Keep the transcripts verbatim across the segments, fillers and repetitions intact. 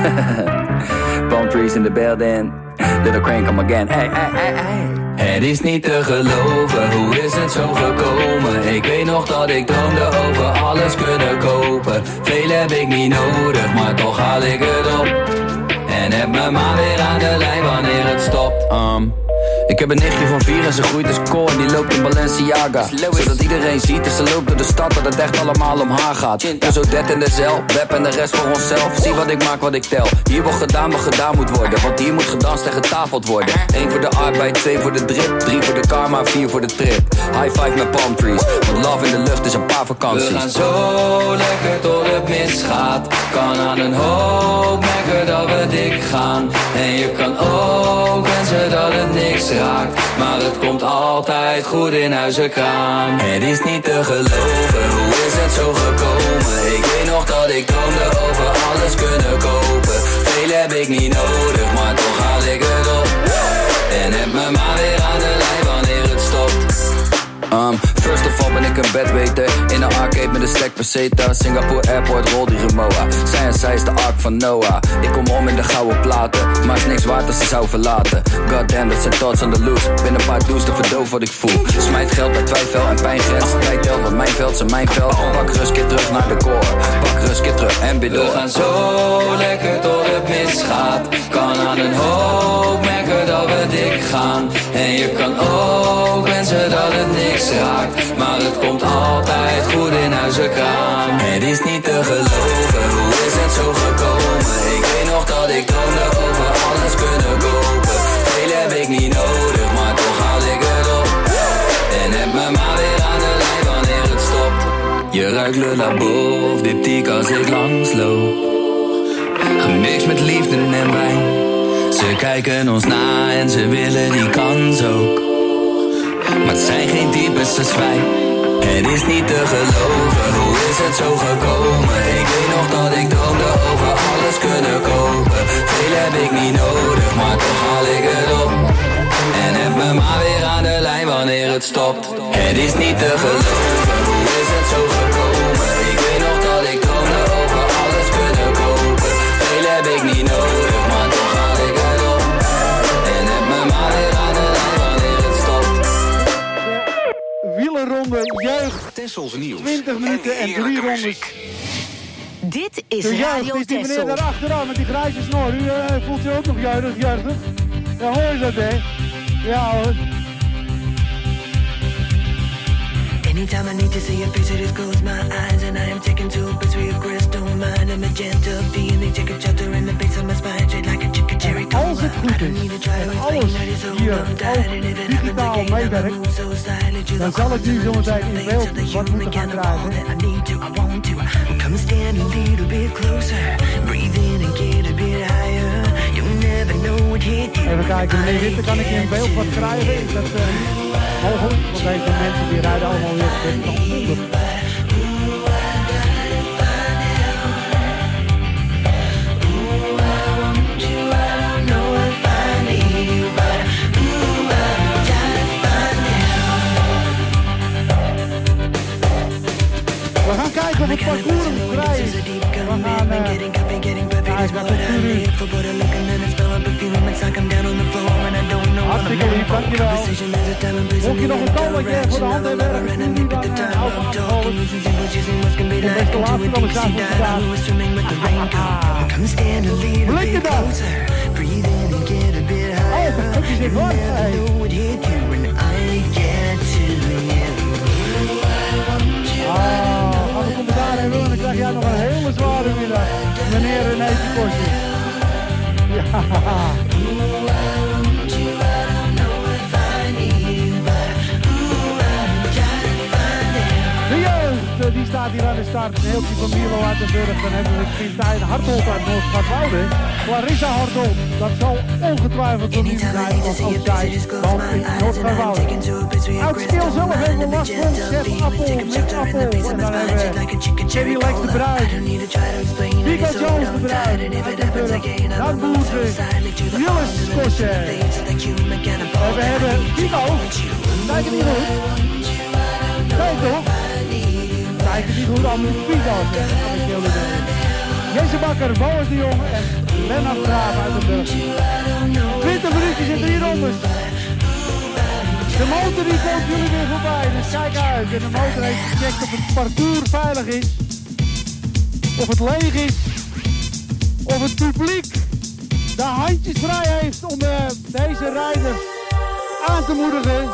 Palm trees in the building. Little Crane come again. Hey, hey, hey, hey. Het is niet te geloven, hoe is het zo gekomen? Ik weet nog dat ik droomde over alles kunnen kopen. Veel heb ik niet nodig, maar toch haal ik het op. En heb me maar weer aan de lijn wanneer het stopt. um. Ik heb een nichtje van vier en ze groeit als kool en die loopt in Balenciaga. Zodat iedereen ziet als ze loopt door de stad dat het echt allemaal om haar gaat. Ja, zo dat in de cel, web en de rest voor onszelf. Zie wat ik maak, wat ik tel. Hier wordt gedaan wat gedaan moet worden, want hier moet gedanst en getafeld worden. Eén voor de arbeid, twee voor de drip, drie voor de karma, vier voor de trip. High five met palm trees, want love in de lucht is een paar vakanties. We gaan zo lekker tot het misgaat. Kan aan een hoop merken dat we dik gaan. En je kan ook wensen dat het niks raakt, maar het komt altijd goed in Huizenkraan. Het is niet te geloven, hoe is het zo gekomen? Ik weet nog dat ik droomde over alles kunnen kopen. Veel heb ik niet nodig, maar toch haal ik het op. En heb me maar weer aan de lijn wanneer het stopt. Um, first of all ben ik een bedweter. In een arcade met een stack peseta. Singapore Airport, rol die Remoa. Zij en zij is de ark van Noah. Ik kom om in de gouden platen, maar is niks waard als ze zou verlaten. Goddamn, dat zijn thoughts on the loose. Binnen een paar do's te verdoof wat ik voel. Smijt geld bij twijfel en pijngrens. Tijd telt, want mijn veld zijn mijn veld. Pak rust, keer terug naar de core. Pak rust, keer terug en bid door. We gaan zo lekker tot het misgaat. Kan aan een hoop merken dat we dik gaan. En je kan ook wensen dat het niks raakt, maar het komt altijd goed in Huizenkraan. Het is niet te geloven, hoe is het zo gekomen? Ik weet nog dat ik droomde over alles kunnen kopen. Veel heb ik niet nodig, maar toch haal ik het op. En heb me maar weer aan de lijn wanneer het stopt. Je ruikt Le Labo of diptyque als ik langsloop. Gemixt met liefde en wijn. Ze kijken ons na en ze willen die kans ook. Maar het zijn geen types als wij. Het is niet te geloven, hoe is het zo gekomen? Ik weet nog dat ik droomde over alles kunnen kopen. Veel heb ik niet nodig, maar toch haal ik het op. En heb me maar weer aan de lijn wanneer het stopt. Het is niet te geloven, hoe is het zo gekomen? Ik weet nog dat ik droomde over alles kunnen kopen. Veel heb ik niet nodig, maar toch haal ik het op. En heb me maar weer aan de lijn wanneer het stopt. Wielerronde jeugd. Tessels nieuws. twintig minuten en drie rondes. Dit is de Radio is die meneer Tessel. daar achteraan met die grijze snor. U uh, voelt je ook nog juichig, juichig. Ja, hoor je dat, hè? Ja, hoor. Anytime I need to see your face, I just close my eyes and I am taken to a place where your crystal mind and magenta feeling. Take a shelter in the base of my spine, straight like a chicken cherry cola. Als het goed is en alles hier ook digitaal meewerkt, dan zal ik nu zometeen in beeld wat moeten gaan krijgen. Come stand a little bit closer, breathe in and get a bit higher. You never know what hit you. Even kijken, meneer Witte, kan ik in beeld wat krijgen? Is dat uh, mogelijk? Want deze mensen die rijden allemaal weer op honderd. We gaan kijken of het parcours hem krijgt. We gaan uh, kijken wat het nu is. Hartstikke lief, dankjewel. Mocht je nog een calletje voor de hand hebben, ergens nu niet aan uh, alcohol. De beste laatste wel eens aan voor vandaag. Blikken dan! Oh, dat is het hoor. Ah, als ik hem daar hebben, dan krijg jij nog een hele zware middag. Meneer René Kostje. Ja. De jeugd, die staat hier aan de start. Een heeltje van Milo uit de Burg. Dan hebben we Quintijn Hartold uit Noord-Schatwoude. Clarissa Hartold, dat zal ongetwijfeld door u zijn. Of ook zij, want in Noord-Schatwoude. Uit Stil zelf hebben we last van Chef Appel met Appel. En dan hebben we Kenny Lex de Bruid. Mika Jones de Bruid. Uit de Burg. Dan Boerse. Willis Kostje. En we hebben Timo. Kijk het niet goed. Kijk toch. Kijk het niet goed aan moet Pieter. Jesse Bakker, Boas de Jong en Lennart Graaf uit de Burg. twintig minuutjes in drie rondes. De motor die komt jullie weer voorbij, dus kijk uit. En de motor heeft gecheckt of het parcours veilig is. Of het leeg is. Of het publiek de handjes vrij heeft om uh, deze rijders aan te moedigen.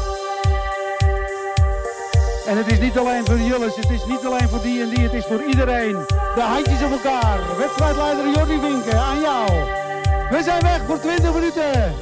En het is niet alleen voor Julles, het is niet alleen voor die en die, het is voor iedereen. De handjes op elkaar. Wedstrijdleider Jordi Winken, aan jou. We zijn weg voor twintig minuten.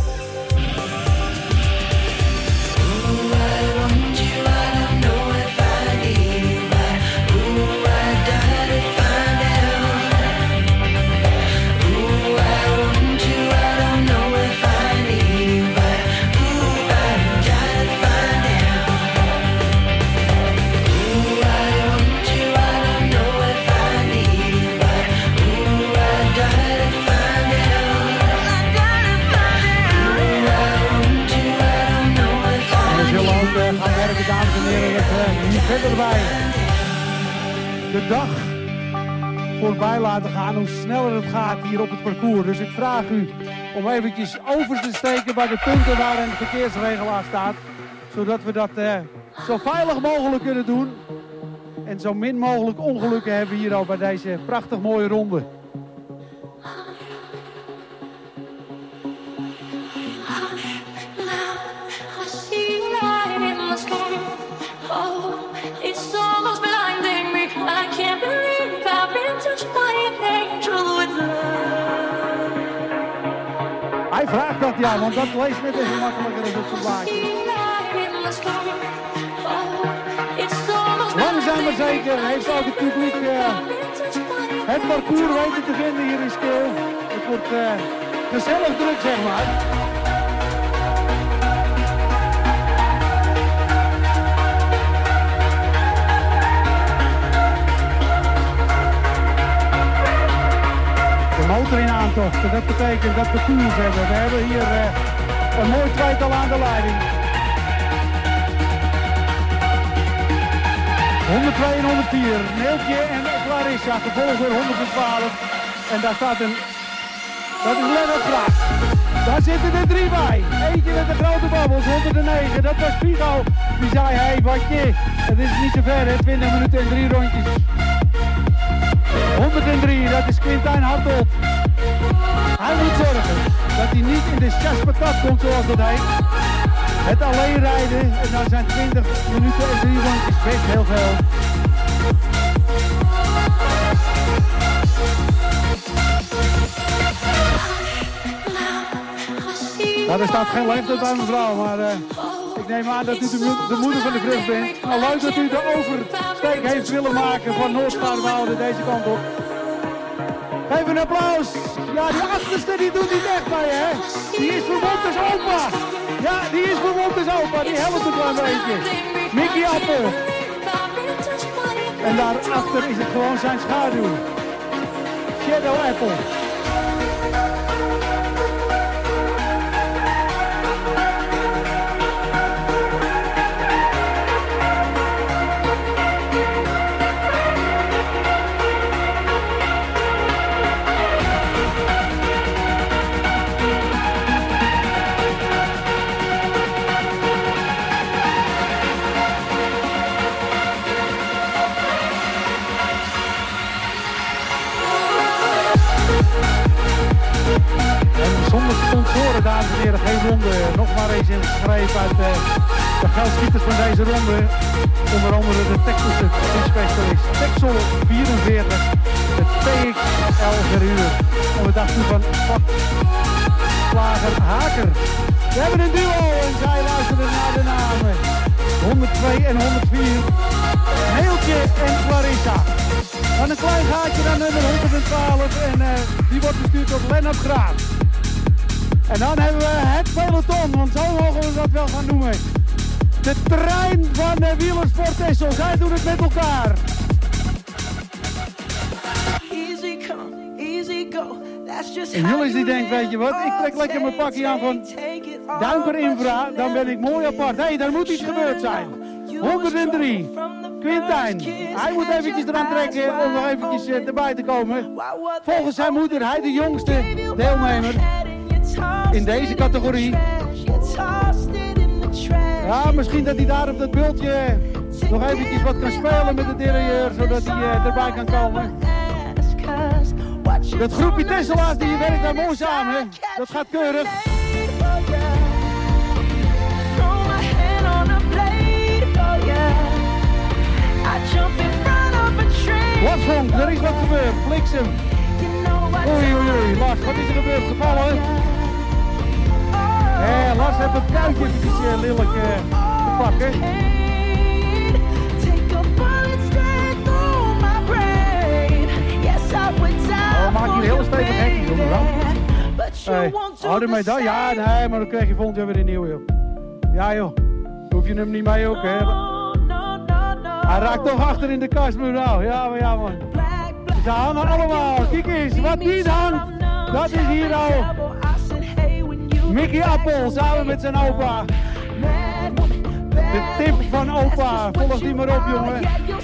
Dames en heren, het hier verder bij de dag voorbij laten gaan, hoe sneller het gaat hier op het parcours. Dus ik vraag u om eventjes over te steken bij de punten waar een verkeersregelaar staat, zodat we dat eh, zo veilig mogelijk kunnen doen en zo min mogelijk ongelukken hebben hier al bij deze prachtig mooie ronde. Oh, it's almost blinding me. I can't believe I've been touched by an angel with love. Hij vraagt dat, ja, want dat leest net even makkelijker als het blaadje. Langzaam maar zeker heeft ook het publiek uh, het parcours weten te vinden hier in Skeel. Het wordt uh, gezellig druk, zeg maar. Motor in aantocht, en dat betekent dat we koers hebben. We hebben hier uh, een mooi tweetal aan de leiding. honderdtwee en honderdvier, Neeltje en Clarissa, gevolgd door honderdtwaalf. En daar staat een, dat is Lennart Graaf. Daar zitten er drie bij. Eentje met de grote babbels, honderdnegen, dat was Figo. Die zei, hé hey, watje, het is niet zo ver, hè, twintig minuten en drie rondjes. honderddrie, dat is Quintijn Hartold. Hij moet zorgen dat hij niet in de chaspatat komt, zoals dat heet. Het alleen rijden, en dan zijn twintig minuten en drie rondjes best heel veel. Nou, er staat geen leeftijd aan mevrouw, maar uh, ik neem aan dat u de, mo de moeder van de vrucht bent. Nou, leuk dat u de oversteek heeft willen maken van Noord-Schaarwoude deze kant op. Geef een applaus. Ja, die achterste die doet niet echt mee, hè. Die is verwond als opa. Ja, die is verwond als opa. Die helpt het wel een beetje. Mickey Appel. En daarachter is het gewoon zijn schaduw. Shadow Apple. Zonder sponsoren, dames en heren, geen ronde. Nog maar eens ingeschreven uit uh, de geldschieters van deze ronde. Onder andere de Texelse specialist Texel vierenveertig, de T X L verhuur. En we dachten van Slager Haker. We hebben een duo en zij luisteren naar de namen. honderdtwee en honderdvier, Neeltje en Clarissa. Dan een klein gaatje naar nummer honderdtwaalf en uh, die wordt bestuurd door Lennart Graaf. En dan hebben we het peloton, want zo mogen we dat wel gaan noemen. De trein van de wielersport Texel, zij doen het met elkaar. Easy come, easy go. En Jules die denkt, weet je wat, ik trek lekker mijn pakje aan van Duiker Infra, dan ben ik mooi apart. Hé, hey, daar moet iets gebeurd zijn. honderddrie. Quintijn, hij moet eventjes eraan trekken om nog eventjes uh, erbij te komen. Volgens zijn moeder, hij de jongste deelnemer in deze categorie. Ja, misschien dat hij daar op dat bultje nog eventjes wat kan spelen met de derailleur, zodat hij uh, erbij kan komen. Dat groepje Tesselaars die werkt daar mooi samen, dat gaat keurig. Lasvonk, er is wat gebeurd, bliksem. Oei oei oei, Lars, wat is er gebeurd? Gevallen? Eh, Lars heeft het kuitje eventjes uh, lelijk uh, te pakken. Oh, maak je een hele stevige hekjes om, dan. Hey, hou er mee dan? Ja, nee, maar dan krijg je volgend jaar weer een nieuw, joh. Ja, joh. Hoef je hem niet mee ook, hè? Hij raakt toch achter in de kast, mevrouw. Ja, maar ja, man. Ze hangen allemaal. Kijk eens, wat niet hangt. Dat is hier al. Mickey Appel, samen met zijn opa. De tip van opa. Volg die maar op, jongen.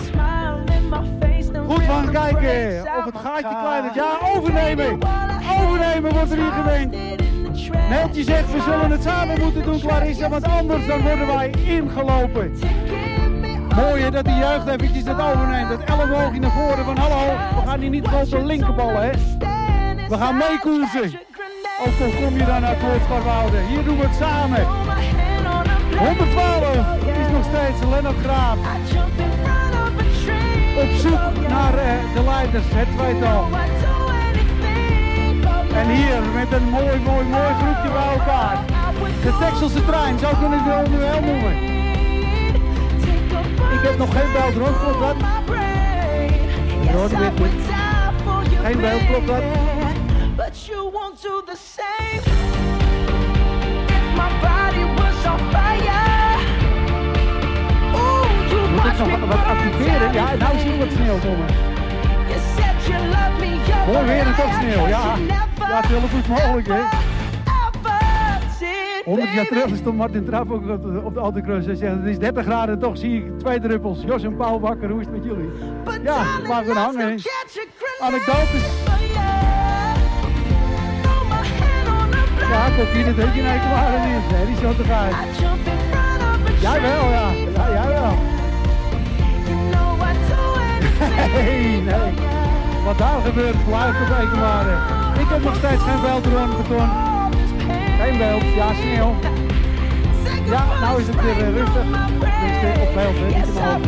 Goed van kijken of het gaatje klein is. Ja, overnemen. Overnemen wordt er hier gemeend. Neeltje zegt, we zullen het samen moeten doen, Clarissa, want anders dan worden wij ingelopen. Mooi hè, dat de jeugd eventjes het overneemt. Dat elleboogje naar voren van hallo, we gaan hier niet gewoon de linkerballen, hè. We gaan meekoersen. Ook al kom je dan uit Noord-Scharwoude. Hier doen we het samen. honderdtwaalf is nog steeds Lennart Graaf. Op zoek naar uh, de leiders, het tweetal. En hier met een mooi, mooi, mooi groepje bij elkaar. De Texelse trein, zo kunnen we het wel noemen. Ik heb nog geen beeld rond, klopt dat? Rode witte. Geen beeld, klopt dat? Moet ik nog wat activeren? Ja, nou zie ik wat sneeuw komen. Mooi weer en toch sneeuw, ja. Ja, het is heel goed mogelijk, hè. honderd jaar terug stond Martin Trapp ook op de, op de autocross. Hij zegt, het is dertig graden, toch zie ik twee druppels. Jos en Paul Bakker, hoe is het met jullie? Ja, laten we hangen, hè. Anekdotes. Ja, kopje, dat heet je nou klaar en niet. Nee, die is zo te gaan. Jij wel, ja. Ja, jij wel. Nee, nee. Wat daar gebeurt, blijft op Ekenwaarde. Ik heb nog steeds geen beeld rond beton. Geen beeld, ja, sneeuw. Ja, nou is het weer uh, rustig. Tenminste, op beeld, hè, niet in mijn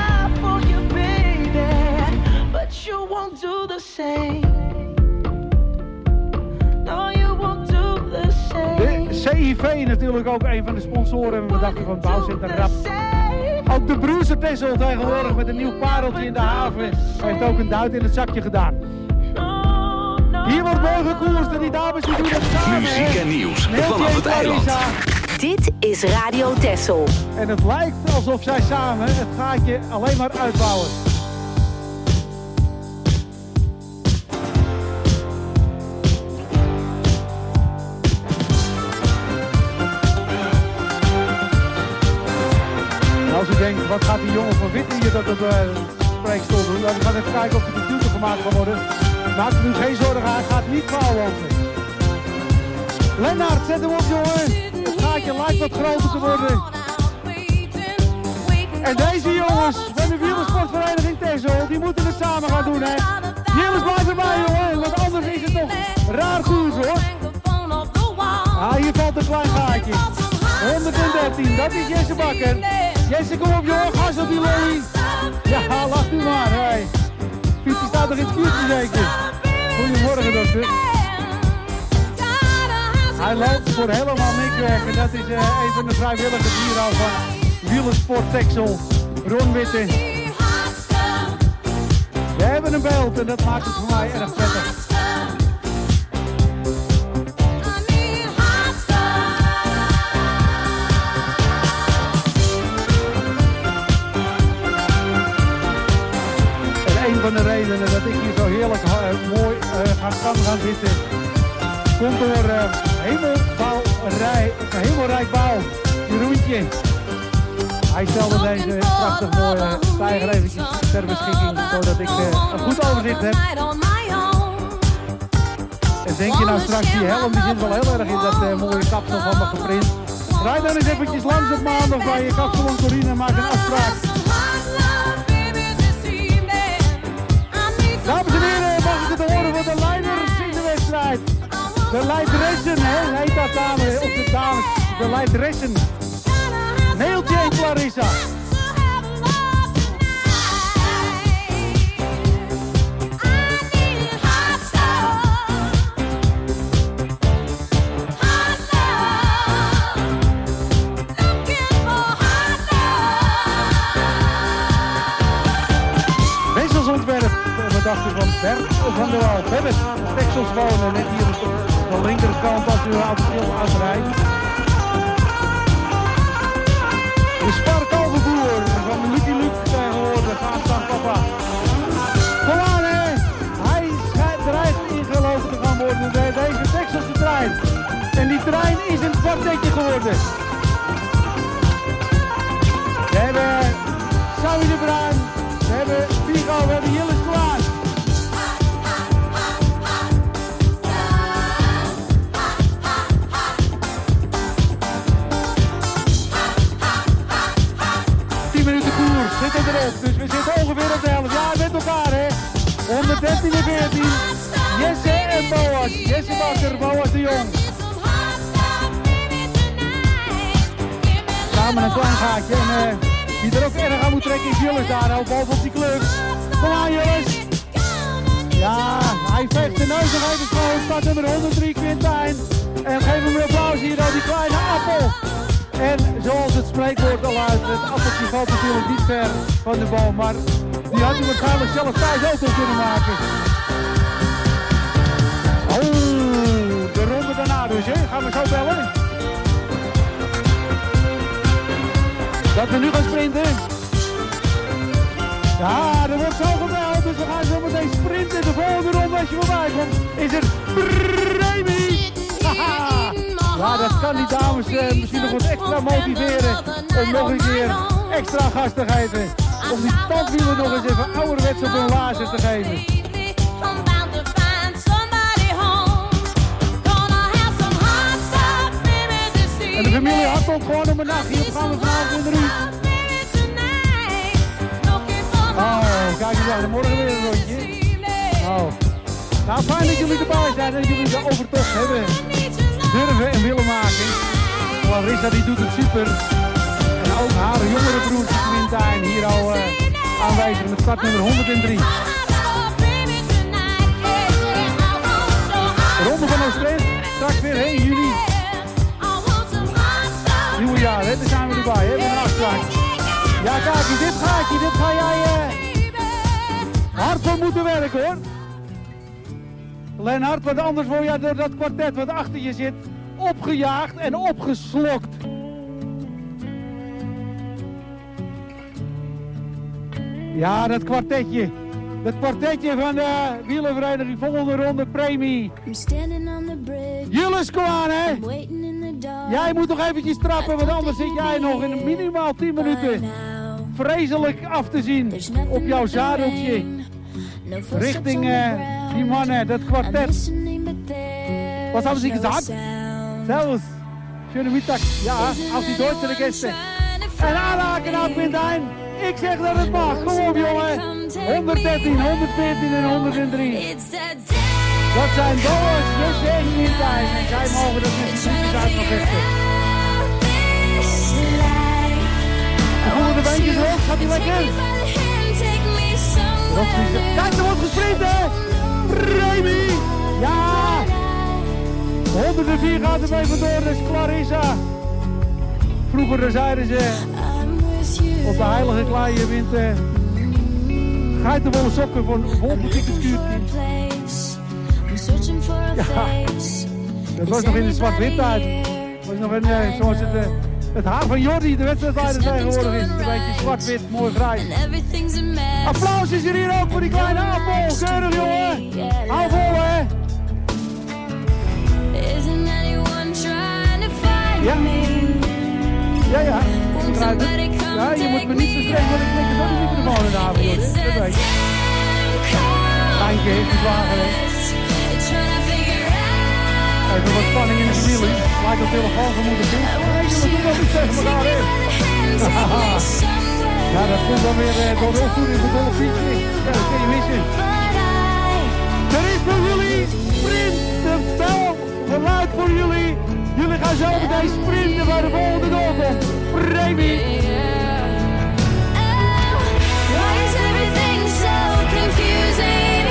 De C I V natuurlijk ook een van de sponsoren. We dachten van Bouwcentrum Rap. Ook de Broerse Tessel tegenwoordig met een nieuw pareltje in de haven. Hij heeft ook een duit in het zakje gedaan. Hier wordt mooi gekoerst en die dames die doen het samen. Muziek en nieuws vanaf het eiland. Dit is Radio Texel. En het lijkt alsof zij samen het gaatje alleen maar uitbouwen. Als u denkt, wat gaat die jongen van Witte hier dat op de spreekstoel doen? Dan gaan we even kijken of de computer gemaakt kan worden. Maak er nu geen zorgen aan, hij gaat niet fouten. Lennart, zet hem op, jongen. Het gaatje lijkt wat groter te worden. En deze jongens van de wielersportvereniging Texel, die moeten het samen gaan doen, hè. Jilles, blijf erbij, jongen, want anders is het toch raar goed, hoor. Ah, hier valt een klein gaatje. honderddertien, dat is Jesse Bakker. Jesse, kom op, jongen, gas op die lolly. Ja, lach nu maar, hey. Pieter staat nog in het vuurtje zeker. Goedemorgen, dokter. Hij loopt voor helemaal niks weg. En dat is uh, een van de vrijwilligers hier al van Wielersport Texel. Ron Witte. We hebben een beeld en dat maakt het voor mij erg prettig. Een van de redenen dat ik hier zo heerlijk uh, mooi uh, gaan, kan gaan zitten, komt door uh, hemelbouwerij, hemelrijk bouw, Jeroentje. Hij stelde deze prachtig mooie tijger eventjes ter beschikking, zodat ik uh, een goed overzicht heb. En denk je nou straks, die helm die zit wel heel erg in dat uh, mooie kapsel van me geprint. Rijd dan eens eventjes langs op maandag bij je kapsalon Corine en maak een afspraak. Dames en heren, mag ik het horen voor de leiders in de wedstrijd? De leideressen, hè, heet dat dame, of de dames, de leideressen. Neeltje en Clarissa. Wisselsontwerp, we dachten van Bert van der Wal. Bert, Texels wonen, net hier op de linkerkant als u uitrijdt. De Sparkalverboer van Lucky Luke tegenwoordig gaat staan papa. Kom aan hè, hij dreigt ingelopen te gaan worden bij deze Texelse trein. En die trein is een kwartetje geworden. We hebben Sawi de Bruin, we hebben Vigo, we hebben Jilles Klaar. Zitten erop, dus we zitten ongeveer op de helft. Ja, met elkaar hè. honderddertien en veertien. Jesse en Boas. Jesse Bakker, Boas de Jong. Samen een klein gaatje. En uh, die er ook erg aan moet trekken is Jilles daar. Al boven op die club. Kom aan Jilles. Ja, hij veegt de neus nog even schoon. Start nummer honderd drie, Quintijn. En geef hem een applaus hier aan die kleine appel. En zoals het spreekwoord al uit, het appeltje valt natuurlijk niet ver van de boom, maar die had hij waarschijnlijk zelf thuis ook nog kunnen maken. Oh, de ronde daarna dus, hè? Gaan we zo bellen. Dat we nu gaan sprinten. Ja, er wordt zo gebeld, dus we gaan zo meteen sprinten. De volgende ronde als je voorbij komt, is het Remy. Haha. Ja, dat kan die dames uh, misschien nog wat extra motiveren om nog een keer extra gas te geven. Om die tandwielen nog eens even ouderwets op hun lazen te geven. En de familie Hartog gewoon op een nacht. Hier gaan we vanavond in de Ruud. Oh, kijk eens aan, morgen weer een rondje. Oh. Nou, fijn dat jullie erbij zijn en dat jullie de overtocht hebben. Durven en willen maken. Clarissa die doet het super. En ook haar jongere broertje Quintijn hier al uh, aanwezig met startnummer honderddrie. Ronde van Oost-Drenthe, straks weer heen juni. Nieuwe jaar, hè? Daar zijn we erbij, hè? Met een afspraak. Ja, kijk eens, dit gaatje, dit ga jij uh, hard voor moeten werken hoor. Lennart, want anders word jij door dat kwartet wat achter je zit opgejaagd en opgeslokt. Ja, dat kwartetje. Dat kwartetje van de wielervereniging volgende ronde premie. Jilles, kom aan hè. Jij moet nog eventjes trappen, want anders zit jij nog in minimaal tien minuten vreselijk af te zien op jouw zadeltje. Richting uh, die mannen, dat kwartet. Was haben Sie gesagt? Servus. Schöne Mittag. Ja, auf die deutsche Gäste. En aanhaken aan Quintijn. Ik zeg dat het mag. Kom op jongen. honderddertien, honderdveertien en honderddrie. Dat zijn Boas, Jesse en Quintijn. En zij mogen dat met de voetjes uit nog vechten. En onder de beentjes hoog, gaat hij lekker. Kijk, er wordt gesprint, hè! Remy! Ja! honderdvier gaat er mee vandoor, dat is Clarissa. Vroeger zeiden ze op de heilige klei wint uh, geitenwolle sokken voor een volbetieke skuurtje. Ja, dat was nog in de zwart-wit tijd. Dat was nog in, uh, zoals het... Uh, Het haar van Jordi, de wedstrijdleider tegenwoordig is. Een beetje zwart-wit, mooi grijs. Applaus is er hier ook voor die kleine appel. Keurig jongen. Hou vol hè. Ja. Ja ja. Begrijp het. Ja, je moet me niet zo streng worden. Ik klik er zo de microfoon in de avond, hoor. Dat weet je. Eindje heeft het zwaar geweest. Even wat spanning in de familie. Lijkt op telefoon van moeder Pink. Nee, je moet wel iets tegen elkaar in. Ja, dat komt dan weer uh, door de opvoeding van Dolle Pietje. Ja, dat kun je missen. Er is voor jullie sprint de bel geluid voor jullie. Jullie gaan zo meteen sprinten waar de volgende doorkomt. Remy. Why is everything so confusing?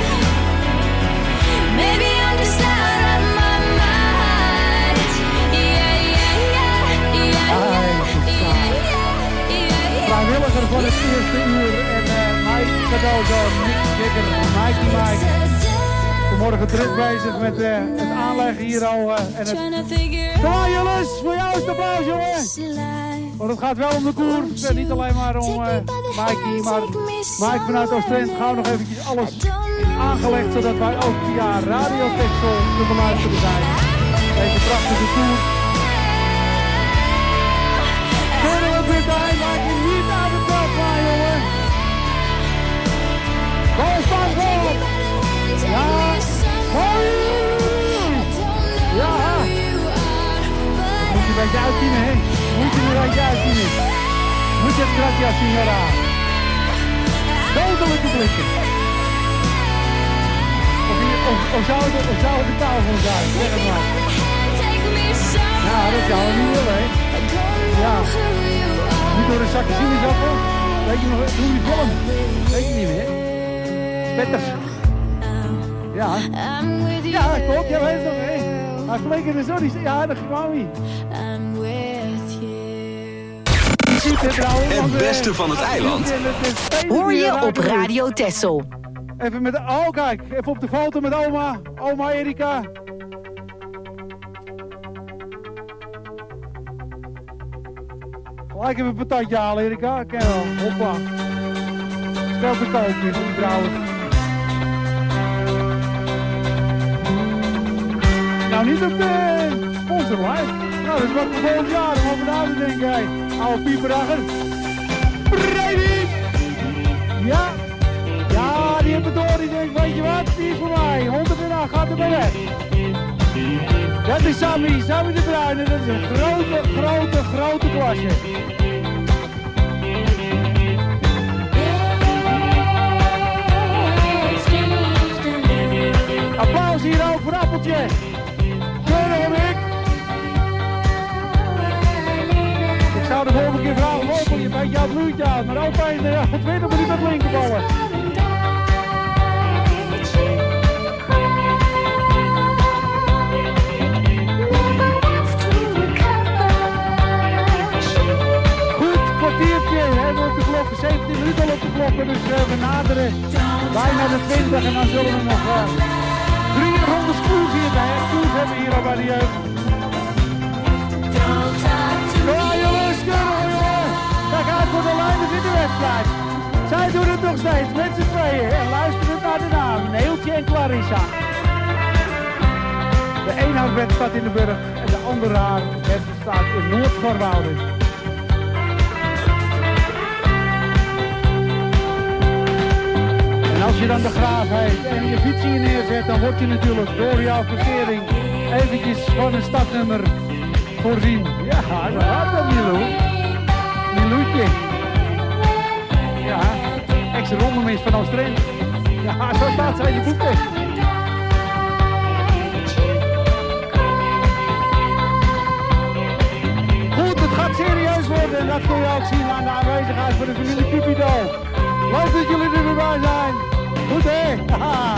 Maybe I'm just out of my mind. Yeah, yeah, yeah, yeah, yeah, yeah. Vrijwilliger van het eerste uur en uh, Mike cadeau zo, Nick Dikker, Mikey Mike. Vanmorgen druk bezig met uh, het aanleggen hier al uh, en het... Kom aan jongens, voor jou is de applaus jongen! Want het gaat wel om de koers, en niet alleen maar om uh, Mikey, maar Mike vanuit Oostend gauw nog eventjes alles aangelegd, zodat wij ook via Radio Texel te beluisteren zijn. Deze prachtige koers. Kunnen we weer bij, maak je niet aan de top van jongen! Bal staan op! Ja! Hoi! Ja! Moet je een beetje uitdienen, hè? Moet je een beetje uitdienen. Moet je het gracias, signora. Dodelijke blikken. Of, of, of, zou het, of zou het de taal van zijn? Zeg het maar. Ja, dat zou we niet willen, hè? Ja. Niet door een zakje sinaasappel. Weet je nog, hoe die film? Weet je niet meer, hè? Petters. Ja. Ja, klopt. Jij weet het nog, hè? Hij flink de zon. Ja, dat kwam niet. Het beste van het eiland. Hoor je op Radio Texel. Even met... Oh, kijk. Even op de foto met oma. Oma Erika. Gelijk even een patatje halen, Erika. Ken wel. Hoppa. Speelt de koopje, die trouwens. Nou, niet op de sponsorlijst. Nou, dat is wat voor volgend jaar. Om over na te denken, hé. Oude pieperacher. Brady! Ja. Ja, die heeft het door. Die denkt, weet je wat? Die is voor mij. honderdacht gaat er maar weg. Dat is Sammy. Sammy de Bruyne. Dat is een grote, grote, grote klasse. Applaus hier ook voor Appeltje. Keurig ik. Ik zou de volgende keer vragen, lopen je een beetje aan het bloedje aan. Maar ook bij de tweede moet ik met linkerballen. Goed, kwartiertje. We hebben op de klok, zeventien minuten al op de klok. Dus uh, we naderen bijna de twintig en dan zullen we nog... Uh, Drie rondes koers hierbij, koers hebben we hier al bij de jeugd. Ja jongens, kunnen jongen. Kijk uit voor de leiders in de wedstrijd. Zij doen het nog steeds met z'n tweeën. En luisteren naar de naam, Neeltje en Clarissa. De een haar staat in de Burg en de andere haar staat in Noord-Schorwoude. En als je dan de Graaf heeft en je fiets hier neerzet, dan word je natuurlijk door jouw versering eventjes van een stadnummer voorzien. Ja, dat gaat dat Milou. Miloutje. Ja, ex-rondemis van Oost-Rijn. Ja, zo staat ze in de boeken. Goed, het gaat serieus worden en dat kun je ook zien aan de aanwezigheid van de familie Cupido. Leuk dat jullie er weer bij zijn. Goed hè? Haha.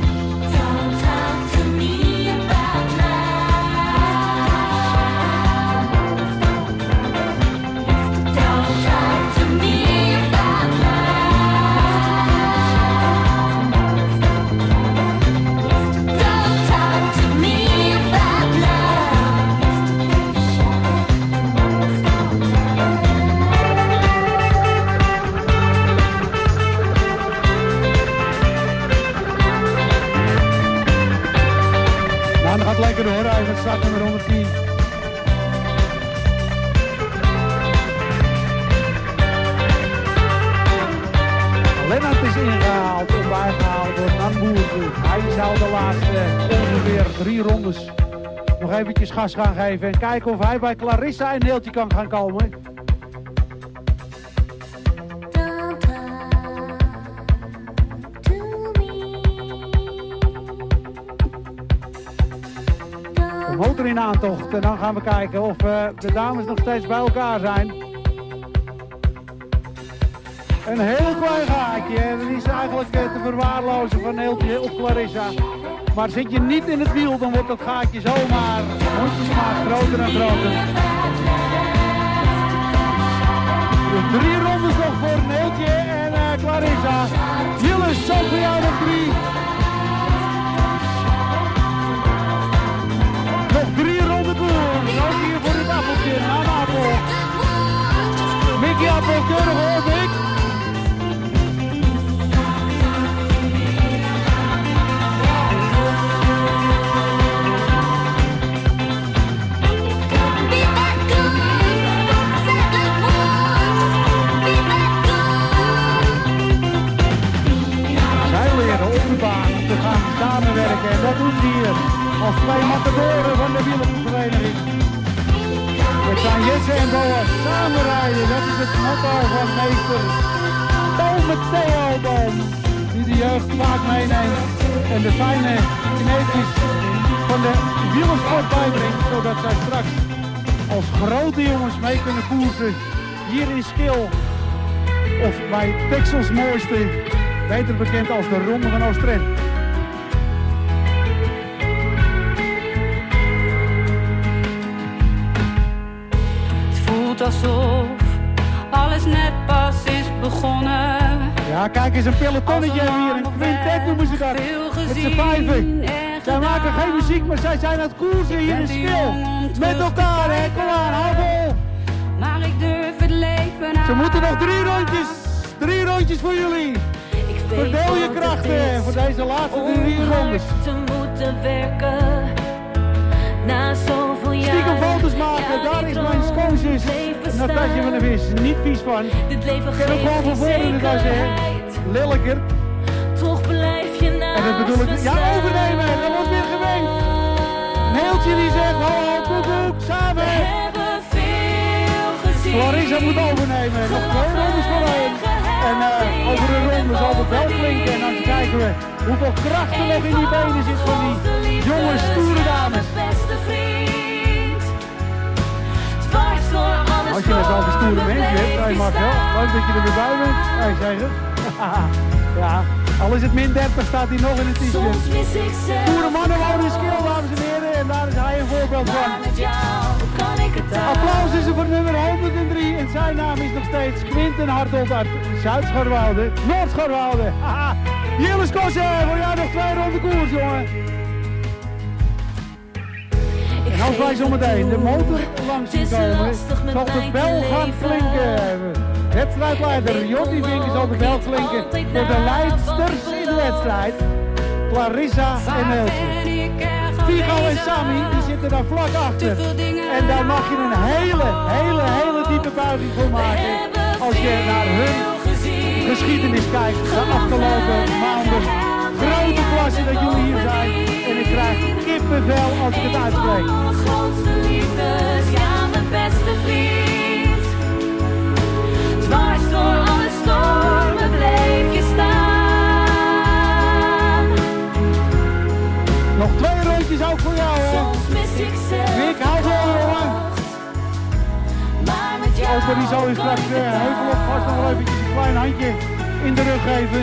Lekker door, hij met start nummer honderdtien. ingehaald of bijgehaald door Nan Boersen. Hij zou de laatste ongeveer drie rondes nog eventjes gas gaan geven en kijken of hij bij Clarissa een deeltje kan gaan komen. De motor in aantocht en dan gaan we kijken of uh, de dames nog steeds bij elkaar zijn. Een heel klein gaatje en dat is eigenlijk uh, te verwaarlozen van Neeltje op Clarissa. Maar zit je niet in het wiel, dan wordt dat gaatje zomaar mondjesmaat groter en groter. Dus drie rondes nog voor Neeltje en uh, Clarissa. Gilles, zo voor jou nog drie. Nog drie ronden door. Ook hier voor het appeltje. Aan Appel. Mickey Appel, keurig hoor, Mick. Te gaan samenwerken en dat doen ze hier als twee matadoren van de wielervereniging. Het zijn Jesse en Boas samen rijden, dat is het motto van meester Tome Theo Boom, die de jeugd vaak meeneemt en de fijne kneepjes van de wielersport bijbrengt, zodat zij straks als grote jongens mee kunnen koersen hier in Schil of bij Texels mooiste, beter bekend als de Ronde van Oost-Drenthe. Het voelt alsof alles net pas is begonnen. Ja, kijk eens, een pelotonnetje hebben hier, een quintet noemen ze dat, met z'n vijven. Zij maken geen muziek, maar zij zijn aan het koersen hier in Schil. Met elkaar, hè, kom aan, hou vol. Maar ik durf het leven aan. Ze moeten nog drie rondjes, drie rondjes voor jullie. Verdeel je krachten voor deze laatste drie rondes. Te moeten werken. Na zoveel jaar. Stiekem foto's maken, daar is mijn schoonzus Natasja van der Vis niet vies van. Dit leven Ik heb hem gewoon van voren de tas, hè. Lilleker. Toch blijf je naast. En dat bedoel ik, ja, overnemen, dat wordt weer gewenkt. Neeltje die zegt, ho ho, koek koek, samen. We hebben veel gezien. Clarissa moet overnemen, nog twee rondes voor één. En uh, over een ronde zal de bel klinken en dan kijken we hoeveel kracht er nog in die benen zit van die jonge, stoere dames. Als je net al een stoere mens hebt, hey Marcel, leuk dat je er weer bij bent. Hey, zeggen. Ja, al is het min dertig staat hij nog in het t-shirt. Stoere mannen wonen in Schil, dames en heren, en daar is hij een voorbeeld van. Applaus is er voor nummer honderddrie en zijn naam is nog steeds Quinten Hartold uit Zuid-Scharwoude, Noord-Scharwoude. Haha, Jilles Kossen, voor jou nog twee ronden koers, jongen. En als wij zometeen de motor langs zien komen, zal de bel gaan klinken. Wedstrijdleider Jordi Vinken zal de bel klinken voor de leidsters in de wedstrijd. Clarissa en Neeltje. Figo en Sammy, die zitten daar vlak achter. En daar mag je een hele, hele, hele diepe buiging voor maken. Als je naar hun geschiedenis kijkt, de afgelopen maanden. Grote klasse dat jullie hier zijn. En ik krijg kippenvel als ik het uitspreek. Grootste liefdes, ja, mijn beste vriend. Dwars door alle stormen bleef je staan. Nog twee rondjes ook voor jou, hè? Soms mis ik zelf. Ik hou vol, jongen. Maar met jou. Opa die zal je straks uh, heuvel op vast nog wel eventjes een klein handje in de rug geven.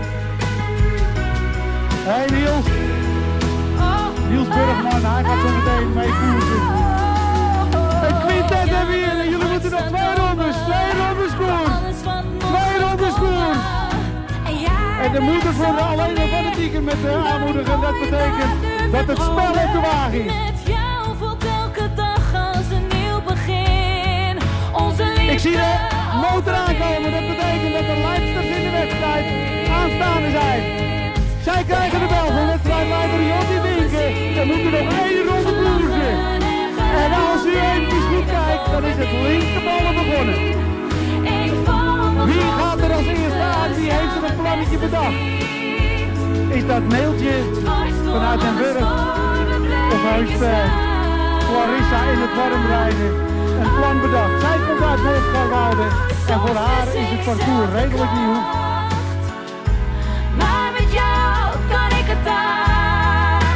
Hé hey Niels. Niels Burgman, hij gaat zo meteen mee koersen. Een quintet hebben we hier en jullie moeten nog twee rondes. Twee rondes koers. Twee rondes koers. En de moeders worden alleen maar fanatieker met de aanmoedigen. Dat betekent dat het spel op de wagen is. Ik zie de motor aankomen. Dat betekent dat de leidsters in de wedstrijd aanstaande zijn. Zij krijgen de bel van wedstrijdleider Jordi Vinken. Er moet er nog één ronde koersen. En als u eventjes goed kijkt, dan is het linkerballen begonnen. Wie gaat er als eerste aan, wie heeft er een plannetje bedacht? Is dat mailtje vanuit Den Burg? Of heeft uh, Clarissa in het warmrijden een plan bedacht? Zij komt uit Noord-Karwoude en voor haar is het parcours redelijk nieuw. Maar met jou kan ik het aan.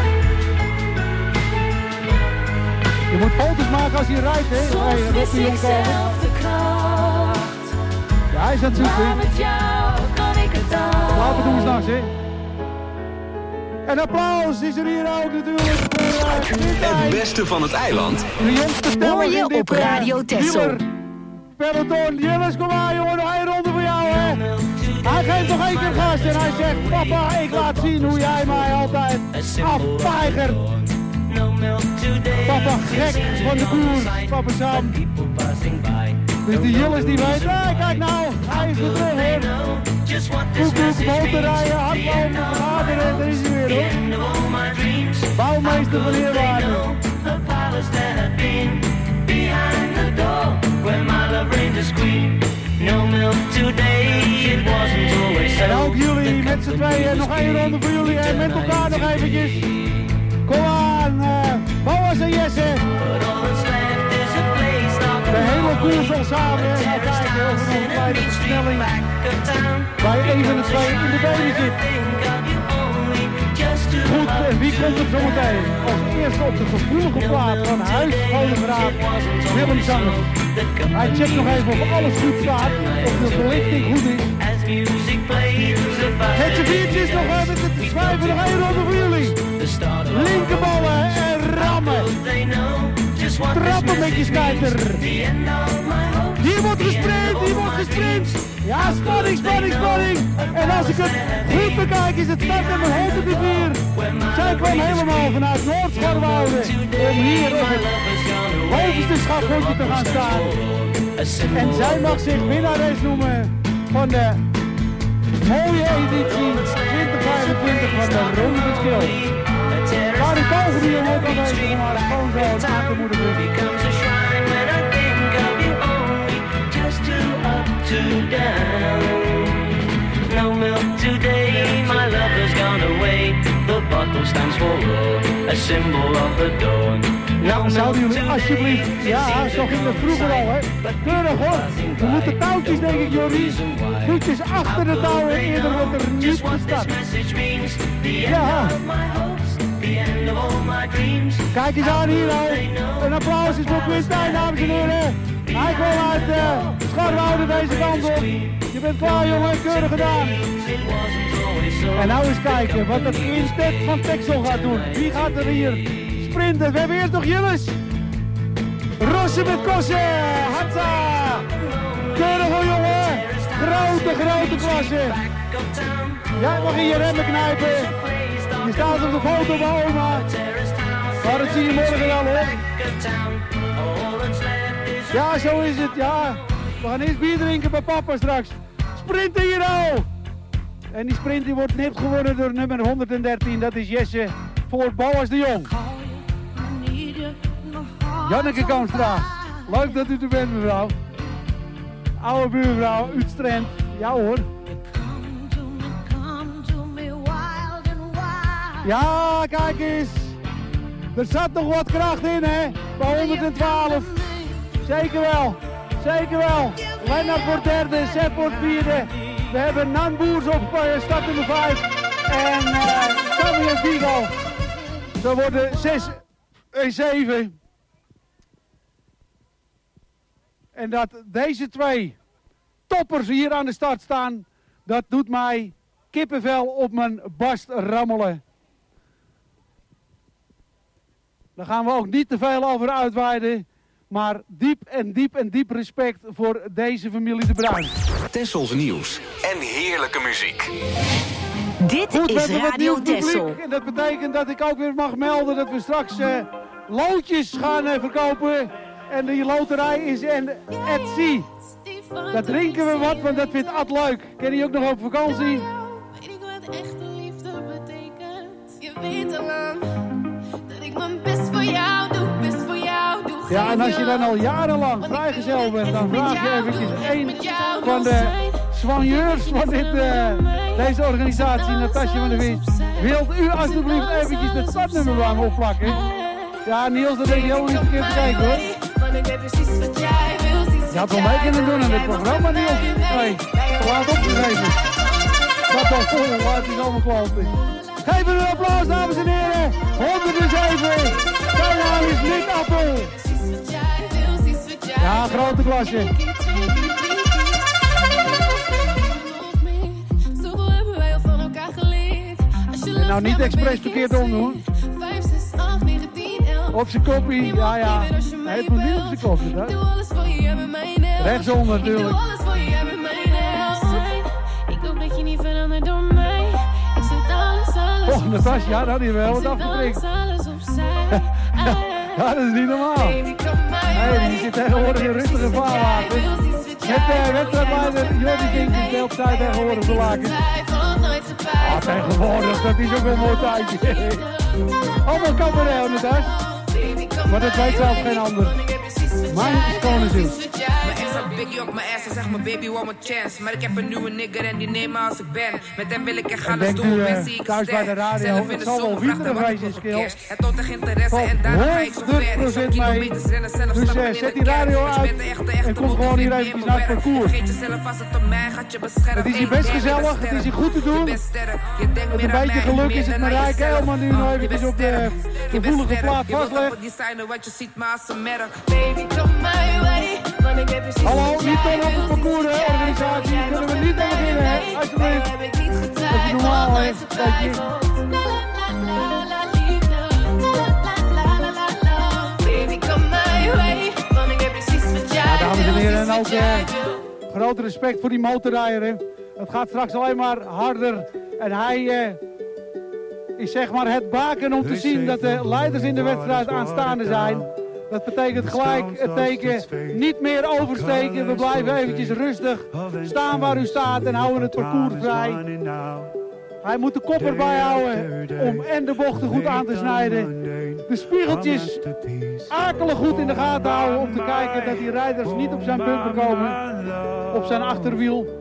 Je moet foto's maken als je rijdt, hè? Hey, Soms mis ik zelf de kracht. Ja, hij is aan het zoeken. Maar met jou kan ik het aan. Laten we doen s'nachts, hè? En applaus is er hier ook natuurlijk voor uh, Het beste van het eiland. de jongste teller Hoor je in dit, op Radio uh, Texel. wieler peloton. Jillis, kom maar jongen, nog één ronde voor jou, hè? Hij geeft nog één keer gas en hij zegt, papa, ik laat zien hoe jij mij altijd afweigert. Papa gek van de koers, papa Sam. Dus die Jillis die weet, hey, kijk nou, hij is weer terug, hoor. Koekoek, motorrijden, hardlopen, vergaderen, daar is hij weer, hoor. Bouwmeester van Heerwaarden. En ook jullie met z'n tweeën, nog één ronde voor jullie en met elkaar nog eventjes. Kom aan, uh, Boas en Jesse. De hele koers al samen, hè. Nou kijken of er nog een kleine versnelling bij een van de twee in de benen zit. Goed, en wie komt er zometeen? Als eerste op de gevoelige plaat van huisschoograad Willem Zangers. Hij checkt nog even of alles goed staat, of de verlichting goed is. Het serviertje is nog even met het schrijven, nog één ronde voor jullie. Linkerballen en rammen. Trappen met je schijter. Hier wordt gesprint, hier wordt gesprint. Ja, spanning, spanning, spanning. En als ik het goed bekijk is het start nummer honderdvier. Zij kwam helemaal vanuit Noord-Scharwoude om hier op het bovenste schafhondje te gaan staan. En zij mag zich winnares noemen van de mooie editie twintig vijfentwintig van de Ronde van Skil. Maar de kogel die hem ook al weten, maar gewoon zo het aan te moeten doen. No milk today, my lover's gone away. The bottle stands for love, a symbol of the dawn. Ja, zouden jullie alsjeblieft... Ja, zo ging het vroeger al, hè. Keurig, hoor. We moeten touwtjes, denk ik, Jorrie. Voetjes achter de touwen, eerder wordt er niet gestart. Ja. Kijk eens aan hier, al. Een applaus is voor Quintijn, dames en heren. Hij kwam uit uh, Scharwoude deze kant op. Je bent klaar, jongen. Keurig gedaan. En nou eens kijken wat het quintet van Texel gaat doen. Wie gaat er hier sprinten? We hebben eerst nog Jillis. Rossen met Kossen. Hatsa. Keurig hoor, jongen. Grote, grote klasse. Jij mag in je remmen knijpen. Je staat op de foto bij oma. Maar dat zie je morgen wel, hoor. Ja, zo is het, ja. We gaan eerst bier drinken bij papa straks. Sprinten hier al. En die sprint die wordt net gewonnen door nummer honderddertien. Dat is Jesse voor Boas de Jong. Janneke Kamstra. Leuk dat u er bent, mevrouw. Oude buurvrouw, Utstrand. Ja hoor. Ja, kijk eens. Er zat nog wat kracht in, hè. Bij honderdtwaalf. Zeker wel. Zeker wel. Lennart wordt derde, Sepp wordt vierde. We hebben Nan Boers op uh, start nummer vijf. En uh, Sammy en Vigo. Dat worden zes en zeven. En dat deze twee toppers hier aan de start staan, dat doet mij kippenvel op mijn barst rammelen. Daar gaan we ook niet te veel over uitweiden. Maar diep en diep en diep respect voor deze familie De Bruin. Tessels nieuws en heerlijke muziek. Dit Goed, is we hebben wat Radio nieuw publiek. Texel. En dat betekent dat ik ook weer mag melden dat we straks uh, loodjes gaan uh, verkopen. En die loterij is in Etsy. Daar drinken we wat, want dat vindt Ad leuk. Ken je ook nog op vakantie? Weet ik wat echte liefde betekent? Je weet al lang dat ik mijn best voor jou doe, best voor jou doe. Ja, en als je dan al jarenlang vrijgezel bent, dan vraag je eventjes één van de soigneurs van dit, uh, deze organisatie, Natasja van der Vist. Wilt u alsjeblieft eventjes het startnummer bij me opplakken? Ja, Niels, dat denk je helemaal niet verkeerd te kijken hoor. Je had wel mee kunnen doen aan dit programma, Niels. Nee, te laat opgegeven. Dat al vol, laat hij allemaal kloppen. Geef hem een applaus, dames en heren. honderdzeven. Zijn naam is Nick Appel. Ja, grote klasje. En nou niet expres verkeerd omdoen. Op zijn koppie, ja ja. Hij heeft nog niet op zijn koppie, hè? Rechtsonder natuurlijk. Oh, Natasja, dat is wel wat afgeprikt. Ja, dat is niet normaal. Nee, die zit tegenwoordig in rustige vaarwater. Met de wedstrijdleider Jordi Dinkers deelt zij tegenwoordig de lakens. Ah, tegenwoordig, dat is ook wel een mooi tijdje. Allemaal cabaret, Natasja. Maar dat weet zelf geen ander. Mijn schone zin. Mijn ex had Biggie op mijn ass en zegt mijn baby one more chance. Maar ik heb een nieuwe nigger en die neem me als ik ben. Met hem wil ik echt alles doen, ben zie ik thuis bij de radio, zelf in de zomer vraagt hem wat ik wil voor cash. Het toont echt interesse en daarna ga ik zo ver. Ik zou kilometers rennen, zelf dus, stappen uh, in zet de die radio kerk. uit Je bent de echte, echte en kom gewoon hier eventjes naar het parcours. Vergeet jezelf als het om mij gaat je beschermen. Het is hier best gezellig, het is hier goed te doen. Met een beetje geluk is het Marijke Elman die nog eventjes op de gevoelige plaat vastlegt. Hallo, niet toch op het parcours, hè, organisatie. Kunnen we niet aan beginnen, hè? Alsjeblieft. Dat is normaal, hè? Ja, dames en heren, en ook eh, groot respect voor die motorrijder, hè. Het gaat straks alleen maar harder. En hij eh, is zeg maar het baken om te zien dat de leiders in de wedstrijd aanstaande zijn. Dat betekent gelijk het teken niet meer oversteken. We blijven eventjes rustig staan waar u staat en houden het parcours vrij. Hij moet de kop erbij houden om en de bochten goed aan te snijden. De spiegeltjes akelig goed in de gaten houden om te kijken dat die rijders niet op zijn bumper komen. Op zijn achterwiel.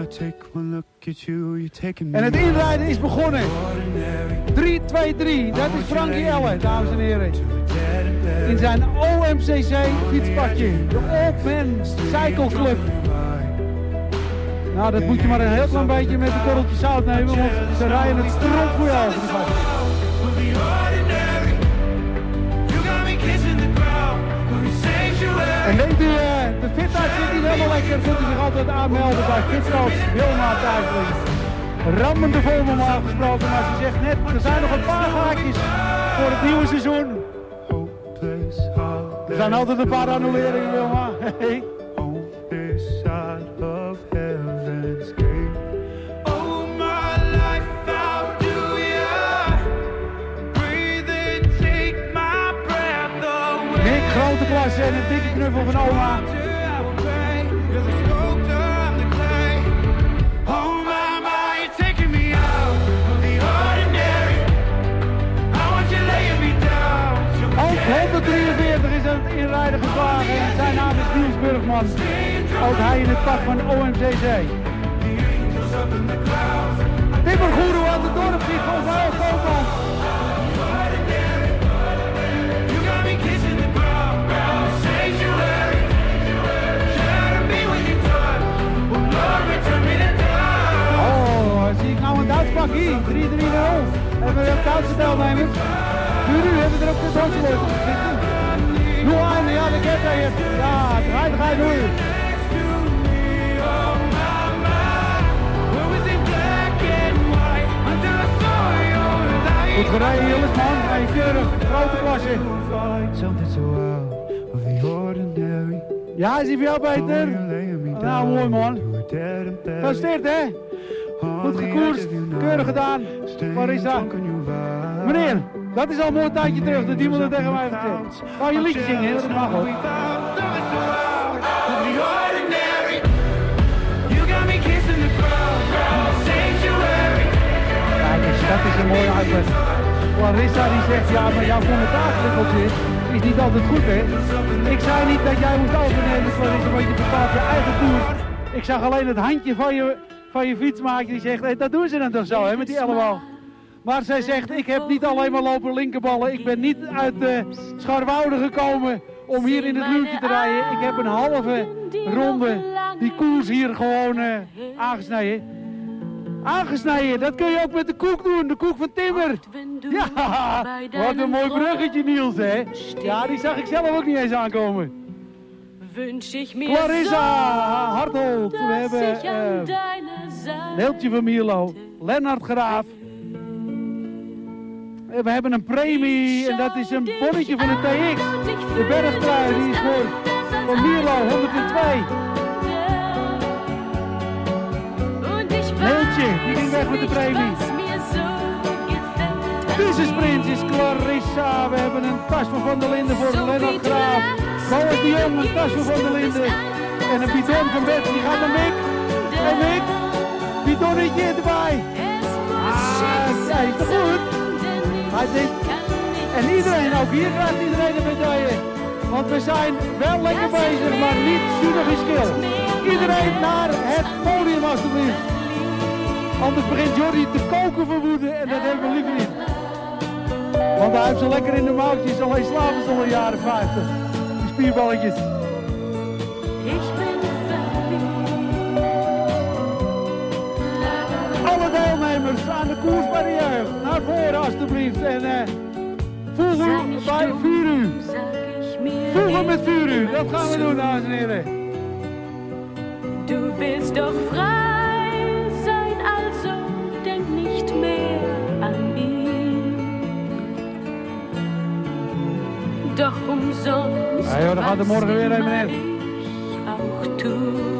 En het inrijden is begonnen. drie twee drie, dat is Frankie Elle, dames en heren. In zijn O M C C fietspadje, de Old Man Cycle Club. Nou, dat moet je maar een heel klein beetje met een korreltje zout nemen, want ze rijden het stront voor jou over de bak. En denkt u, uh, de fitheid zit niet helemaal lekker, kunt u zich altijd aanmelden bij Fitcoach Wilma Thuisling. Rammende vol normaal gesproken, maar ze zegt net, er zijn nog een paar gaatjes voor het nieuwe seizoen. Er zijn altijd een paar annuleringen, Wilma. Hey. Nick, grote klasse en een dikke knuffel van oma. honderddrieënveertig is aan het inrijden geslagen en zijn naam is Niels Burgman. Ook hij in het pak van O M C C. Timmer Goeroe aan de dorp zit volgens mij op Koopman. Oh, zie ik nou een Duits pakje, drie drie nul. Hebben we een Duitse deelnemers. Nu, nu hebben we er ook een Duitse woord op zitten. Nu een, ja, de kent hij het. Ja, draai, draai, nu. Goed gereden, jongens, man. Hey, keurig, grote klasse. Ja, is hij voor jou beter? Nou, mooi, man. Gefeliciteerd, hè? Goed gekoerst, keurig gedaan. Waar is dat? Meneer, dat is al een mooi tijdje terug dat iemand het tegen mij heeft gezegd. Wou je liedje zingen, dat mag ook. Kijk eens, dat is een mooie uitleg. Larissa die zegt, ja, maar jouw commentaarprikkeltje is niet altijd goed, hè? Ik zei niet dat jij moest overnemen, Larissa, want je bepaalt je eigen koers. Ik zag alleen het handje van je, van je fietsmaker die zegt, hey, dat doen ze dan toch zo, hè, met die elleboog. Maar zij zegt, ik heb niet alleen maar lopen linkerballen. Ik ben niet uit uh, Scharwoude gekomen om hier in het luurtje te rijden. Ik heb een halve ronde die koers hier gewoon uh, aangesneden. Aangesneden, dat kun je ook met de koek doen, de koek van Timmer. Ja, wat een mooi bruggetje Niels, hè. Ja, die zag ik zelf ook niet eens aankomen. Clarissa Hartelt, we hebben uh, Neeltje van Mierlo, Lennart Graaf. We hebben een premie en dat is een bonnetje van de T X. De bergtrui, die is voor van Mierlo, honderdtwee. Neeltje, die ging weg met de premie. Tussensprint is Clarissa. We hebben een tas van Van der Linden voor Lennart Graaf. Boas de Jong, een tas van Van der Linden. En een bidon van Bert, die gaat naar Mick. Hey Mick, bidonnetje erbij. Ah, hij is toch goed? Hij zit. En iedereen, ook hier krijgt iedereen een medaille. Want we zijn wel lekker bezig, maar niet zuinig in skill. Iedereen naar het podium alstublieft. Anders begint Jordi te koken van woede en dat hebben we liever niet. Want hij heeft zo lekker in de mouwtjes, alleen slapen ze al in de jaren vijftig. Die spierballetjes. Alle deelnemers aan de koers bij de jeugd, naar voren alstublieft. En uh, voegen bij Vuuru. Voegen met Vuuru, dat gaan we doen, dames en heren. Du willst doch frei sein, also denk nicht mehr an ihn. Doch umsonst ja, joh, dan gaat er morgen weer een meneer. Auch tu.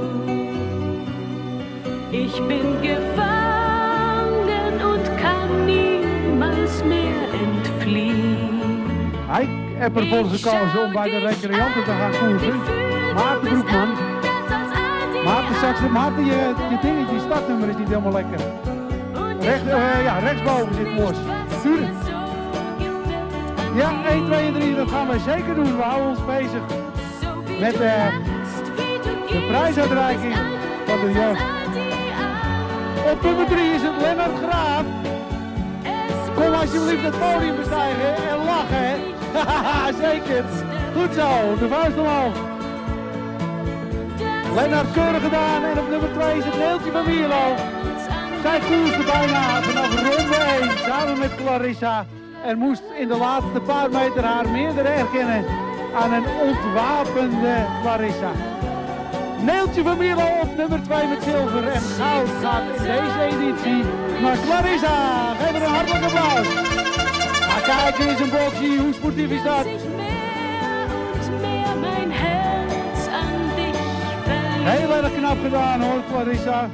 Ich bin gefangen und kann niemals mehr entfliehen. Hij heeft ervoor gekozen om bij de recreanten te gaan koersen. Maarten Broekman. Maarten, straks, Maarten, je, je dingetje, je startnummer is niet helemaal lekker. Recht, uh, ja, rechtsboven zit los. Sturen. Ja, één, twee en drie, dat gaan wij zeker doen. We houden ons bezig met uh, de prijsuitreiking van de jeugd. Op nummer drie is het Lennart Graaf. Kom alsjeblieft het podium bestijgen en lachen. Haha, zeker. Goed zo, de vuist omhoog. Lennart keurig gedaan en op nummer twee is het Neeltje van Mierlo. Zij koerste bijna vanaf ronde één samen met Clarissa. En moest in de laatste paar meter haar meerdere herkennen aan een ontwapende Clarissa. Neeltje van Mierlo op nummer twee met zilver en goud gaat in deze editie naar Clarissa. Geef er een hartelijk applaus. Maar kijk eens een boxie, hoe sportief is dat? Heel erg knap gedaan hoor, Clarissa.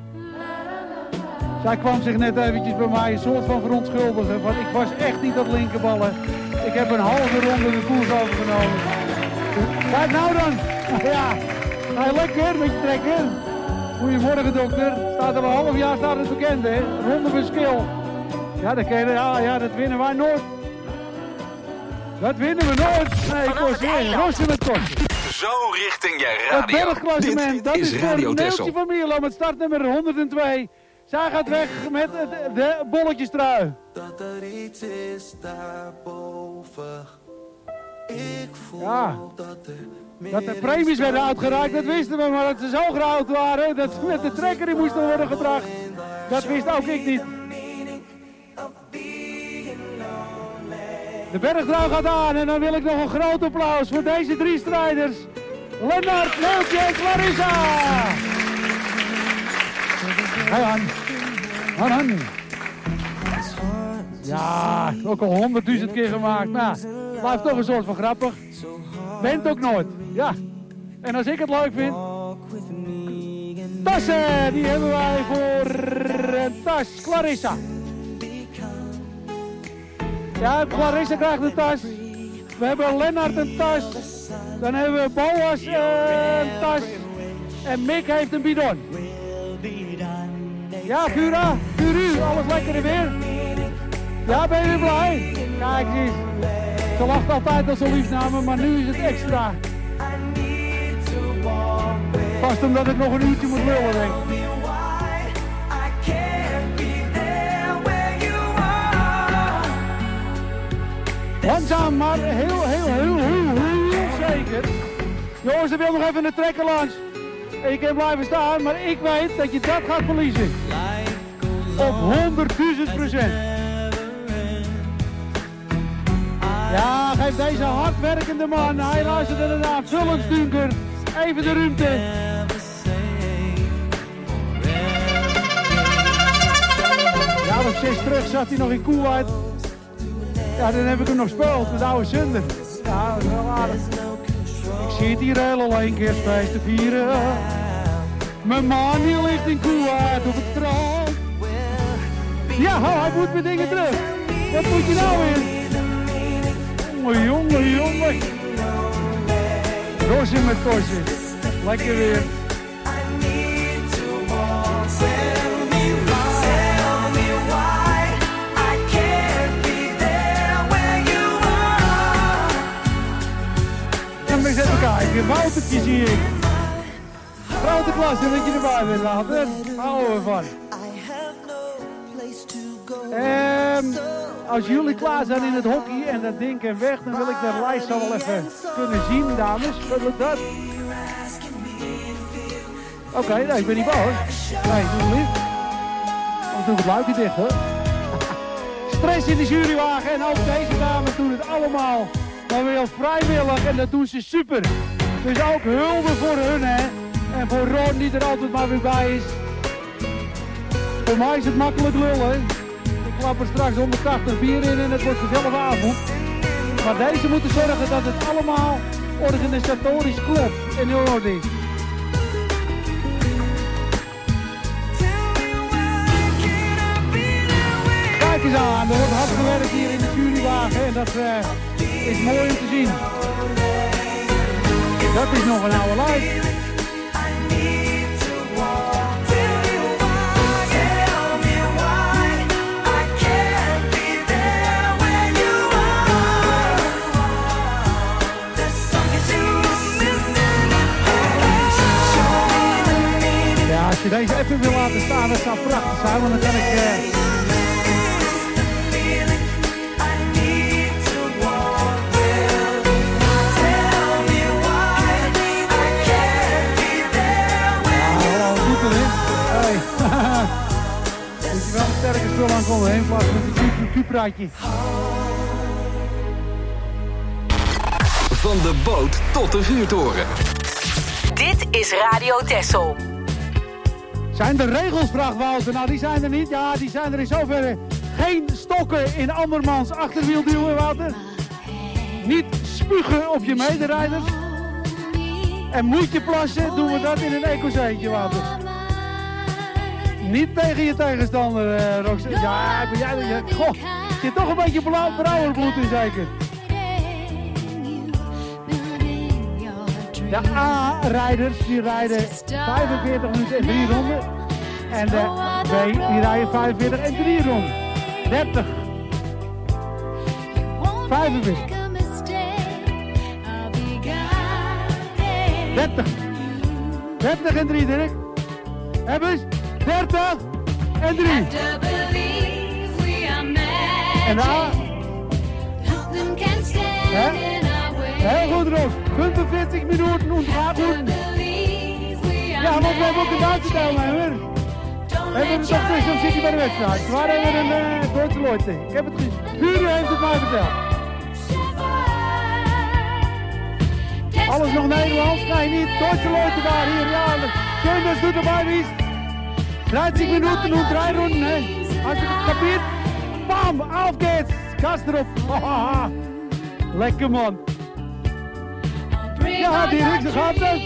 Zij kwam zich net eventjes bij mij een soort van verontschuldigen, want ik was echt niet aan het linkerballen. Ik heb een halve ronde de koers overgenomen. Kijk nou dan. Ja, ga je lekker met je trekken. Goedemorgen dokter. Staat er een half jaar staat het bekend hè. Ronde van skill. Ja, dat, je, ja, ja, dat winnen wij nooit. Dat winnen we nooit. Nee, ik was weer rossen met kosten. Zo richting je radio. Het bergklassement, Dit dat is is Radio voor Texel. Neeltje van Mierlo met startnummer honderdtwee. Zij gaat weg met de, de bolletjestrui. Dat er iets is daarboven. Ik voel Ja. dat er meer Dat de premies werden uitgereikt, dat wisten we, maar dat ze zo groot waren, dat met de trekker die moesten worden gebracht, dat wist ook ik niet. De bergtrouw gaat aan en dan wil ik nog een groot applaus voor deze drie strijders. Lennart, Neeltje en Clarissa. Hey Han. Han, Han. Ja, ook al honderdduizend keer gemaakt. Nou, blijft toch een soort van grappig. Bent ook nooit. Ja. En als ik het leuk vind. Tassen, die hebben wij voor een tas. Clarissa. Ja, Clarissa krijgt een tas. We hebben Lennart een tas. Dan hebben we Boas een tas. En Mick heeft een bidon. Ja, Vura, Vuru, alles lekker weer. Ja, ben je weer blij? Kijk eens. Ze lacht altijd als ze lief namen, maar nu is het extra. Vast omdat ik nog een uurtje moet lullen, denk ik. Langzaam, maar heel, heel, heel, heel, heel zeker. Jongens, er wil nog even een trekker langs. Ik kan blijven staan, maar ik weet dat je dat gaat verliezen. Op honderdduizend procent. Ja, geef deze hardwerkende man, hij luisterde ernaar, Vullensdunker, even de ruimte. Ja, op zes terug zat hij nog in Koeweit. Ja, dan heb ik hem nog gespeeld met oude Zunder. Ja, dat is wel aardig. Ik zie het hier heel alleen kerstfeest te vieren. Mijn man die ligt in Koeweit op het strand. Ja, hij moet met dingen terug. Wat moet je nou weer? Jongen, jongen, jongen. Rossen met kossen. Lekker weer. En eens even kijken. Woutertje zie ik. Grote klasse dat je erbij bent laten. Houden we van. Um, als jullie klaar zijn in het hockey en dat ding en weg, dan wil ik de lijst zo wel even kunnen zien, dames. Wat lukt dat? Oké, okay, nou, ik ben niet boos. Nee, doe lief. Dan doe ik het luikje dicht, hoor. Stress in de jurywagen en ook deze dames doen het allemaal maar weer vrijwillig en dat doen ze super. Dus ook hulde voor hun, hè. En voor Ron die er altijd maar weer bij is. Voor mij is het makkelijk lullen. Ik klap er straks honderdtachtig bier in en het wordt vanzelf avond. Maar deze moeten zorgen dat het allemaal organisatorisch klopt en in orde is. Kijk eens aan, er wordt hard gewerkt hier in de jurywagen en dat uh, is mooi om te zien. Dat is nog een oude lijst. Als je deze even wil laten staan, dat zou prachtig zijn, want dan kan ik... Uh... Ja, hallo, goed erin. Hey. Moet je wel een sterke spul aankomen heen, in plaats van een Cupraatje. Van de boot tot de vuurtoren. Dit is Radio Texel. Zijn er regels, vraagt Wouter? Nou, die zijn er niet. Ja, die zijn er in zoverre. Geen stokken in andermans achterwiel duwen, Wouter. Niet spugen op je mederijders. En moet je plassen, doen we dat in een ecozeetje, Wouter. Niet tegen je tegenstander, uh, Rox. Ja, ben jij... Je, goh, zit toch een beetje brouwerbloed in, zeker. De A-rijders die rijden vijfenveertig minuten en drie ronden. En de B die rijden vijfenveertig en drie ronden. dertig. vijfenveertig. dertig. dertig en drie, Dirk. Hebben eens. dertig en drie. En de A. Hè? Heel goed, Roos. vijfenveertig minuten en drei Minuten. Ja, want we hebben ook een Duitse deelnemer. We hebben het op Texel City bij de wedstrijd. Waar hebben we een uh, Duitse Leute. Ik heb het gezien. Vuur heeft het mij verteld. Alles nog Nederlands? Nee, niet. Duitse Leute daar hier. Ja, schön, dass du dabei bist. dertig Minuten und drei Runden. Hè. Hast du het kapiert? Bam, auf geht's. Kast erop. Lekker, man. Ja, die Riks, dat gaat het.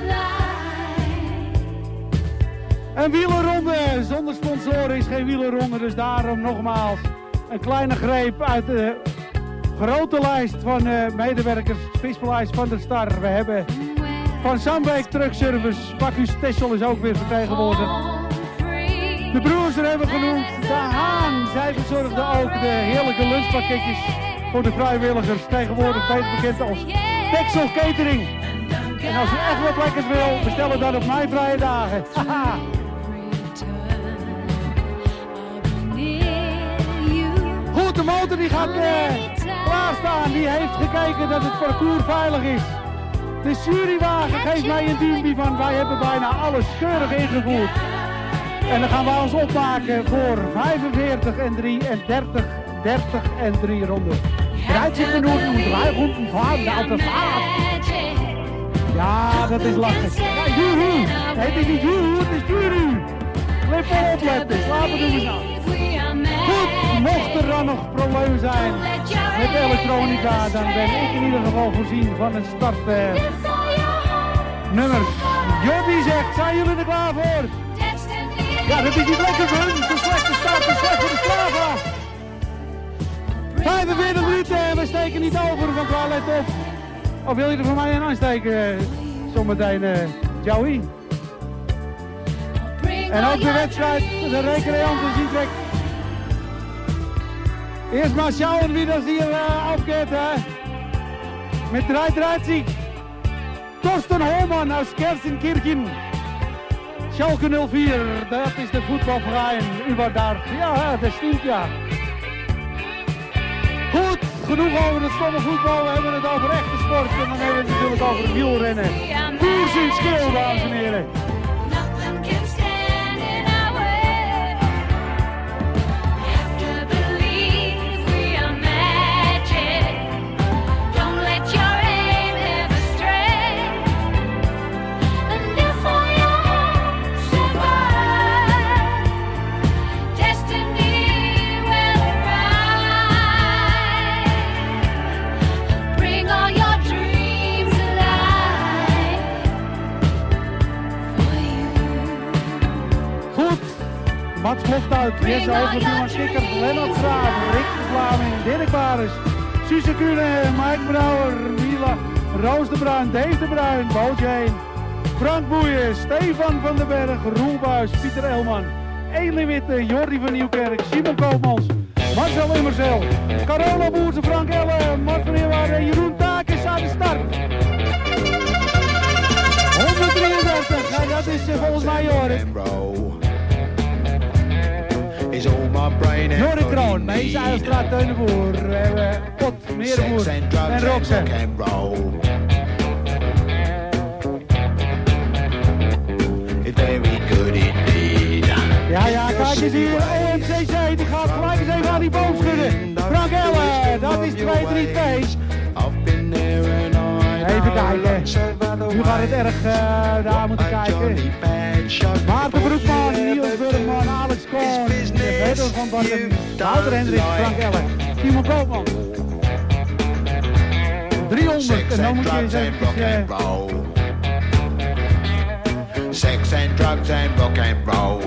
Een wielerronde zonder sponsoren is geen wielerronde, dus daarom nogmaals een kleine greep uit de grote lijst van uh, medewerkers, Specialized van der Star. We hebben van Sambeek Truck Service, Bacchus Texel is ook weer vertegenwoordigd. De broers er hebben genoemd, de Haan, zij verzorgden ook de heerlijke lunchpakketjes voor de vrijwilligers, tegenwoordig beter bekend als Texel Catering. En als u echt wat lekkers wil, bestel het dan op mijn vrije dagen. Haha. Goed, de motor die gaat uh, klaarstaan. Die heeft gekeken dat het parcours veilig is. De jurywagen geeft mij een duimpje van wij hebben bijna alles keurig ingevoerd. En dan gaan we ons opmaken voor vijfenveertig en drie en dertig, dertig en drie ronden. dreizig minuten en drei Runden fahren auf der Fahrt. Ja, dat is lachen. Ja, juhu. Het is niet juhu, het is jury. Let maar opletten, slapen doen we nou. Goed, mocht er dan nog problemen zijn met de elektronica, dan ben ik in ieder geval voorzien van een startnummer. Uh, Jordi zegt, zijn jullie er klaar voor? Ja, dat is niet lekker voor hun. De slechte start is slecht voor de Strava. vijfenveertig minuten en we steken niet over, want waar let op. Of wil je er voor mij een aansteken? Zometeen uh, Joey. En ook de wedstrijd, de recreanten zien trek. Eerst maar schauen wie das hier uh, aufgeht. Hè? Met drei dreißig. Torsten Holman uit Kersenkirchen. Schalke nul vier, dat is de voetbalverein Überdorf. Ja, dat stimmt ja. Goed, genoeg over het stomme voetbal. We hebben het over echte sport en dan hebben we het natuurlijk over wielrennen. Koers in schil, dames en heren. Mats Hoftuit, Jesse Overduurman, Kikker, Lennart Graaf, Rick de Vlaming, Dirk Baris, Suze Kuhne, Mike Brouwer, Mila, Roos de Bruin, Dave de Bruin, Bootje heen, Frank Boeien, Stefan van den Berg, Roel Buis, Pieter Elman, Elie Witte, Jordi van Nieuwkerk, Simon Koopmans, Marcel Immersel, Carola Boerse, Frank Elle, Mart van Eerwaarde en Jeroen Takers aan de start. honderddrieëndertig, en dat is volgens mij Jorik. Jorik Kroon, Mees Uilstraat, Teun de Boer, we hebben Pot, Meerboer en Roxen. Ja, ja, kijk eens hier, O M C C, die gaat gelijk eens even aan die boom schudden. Frank Elle, dat is twee drie twee. Even kijken, nu gaat het erg uh, daar moeten kijken. Maarten Broekman, Niels Burgman, Alex Koon, Peter van Batten, Wouter Hendrik, Frank Elle, Simon Koopman. driehonderd en dan moet je eens even... Uh... Sex and drugs and rock and roll.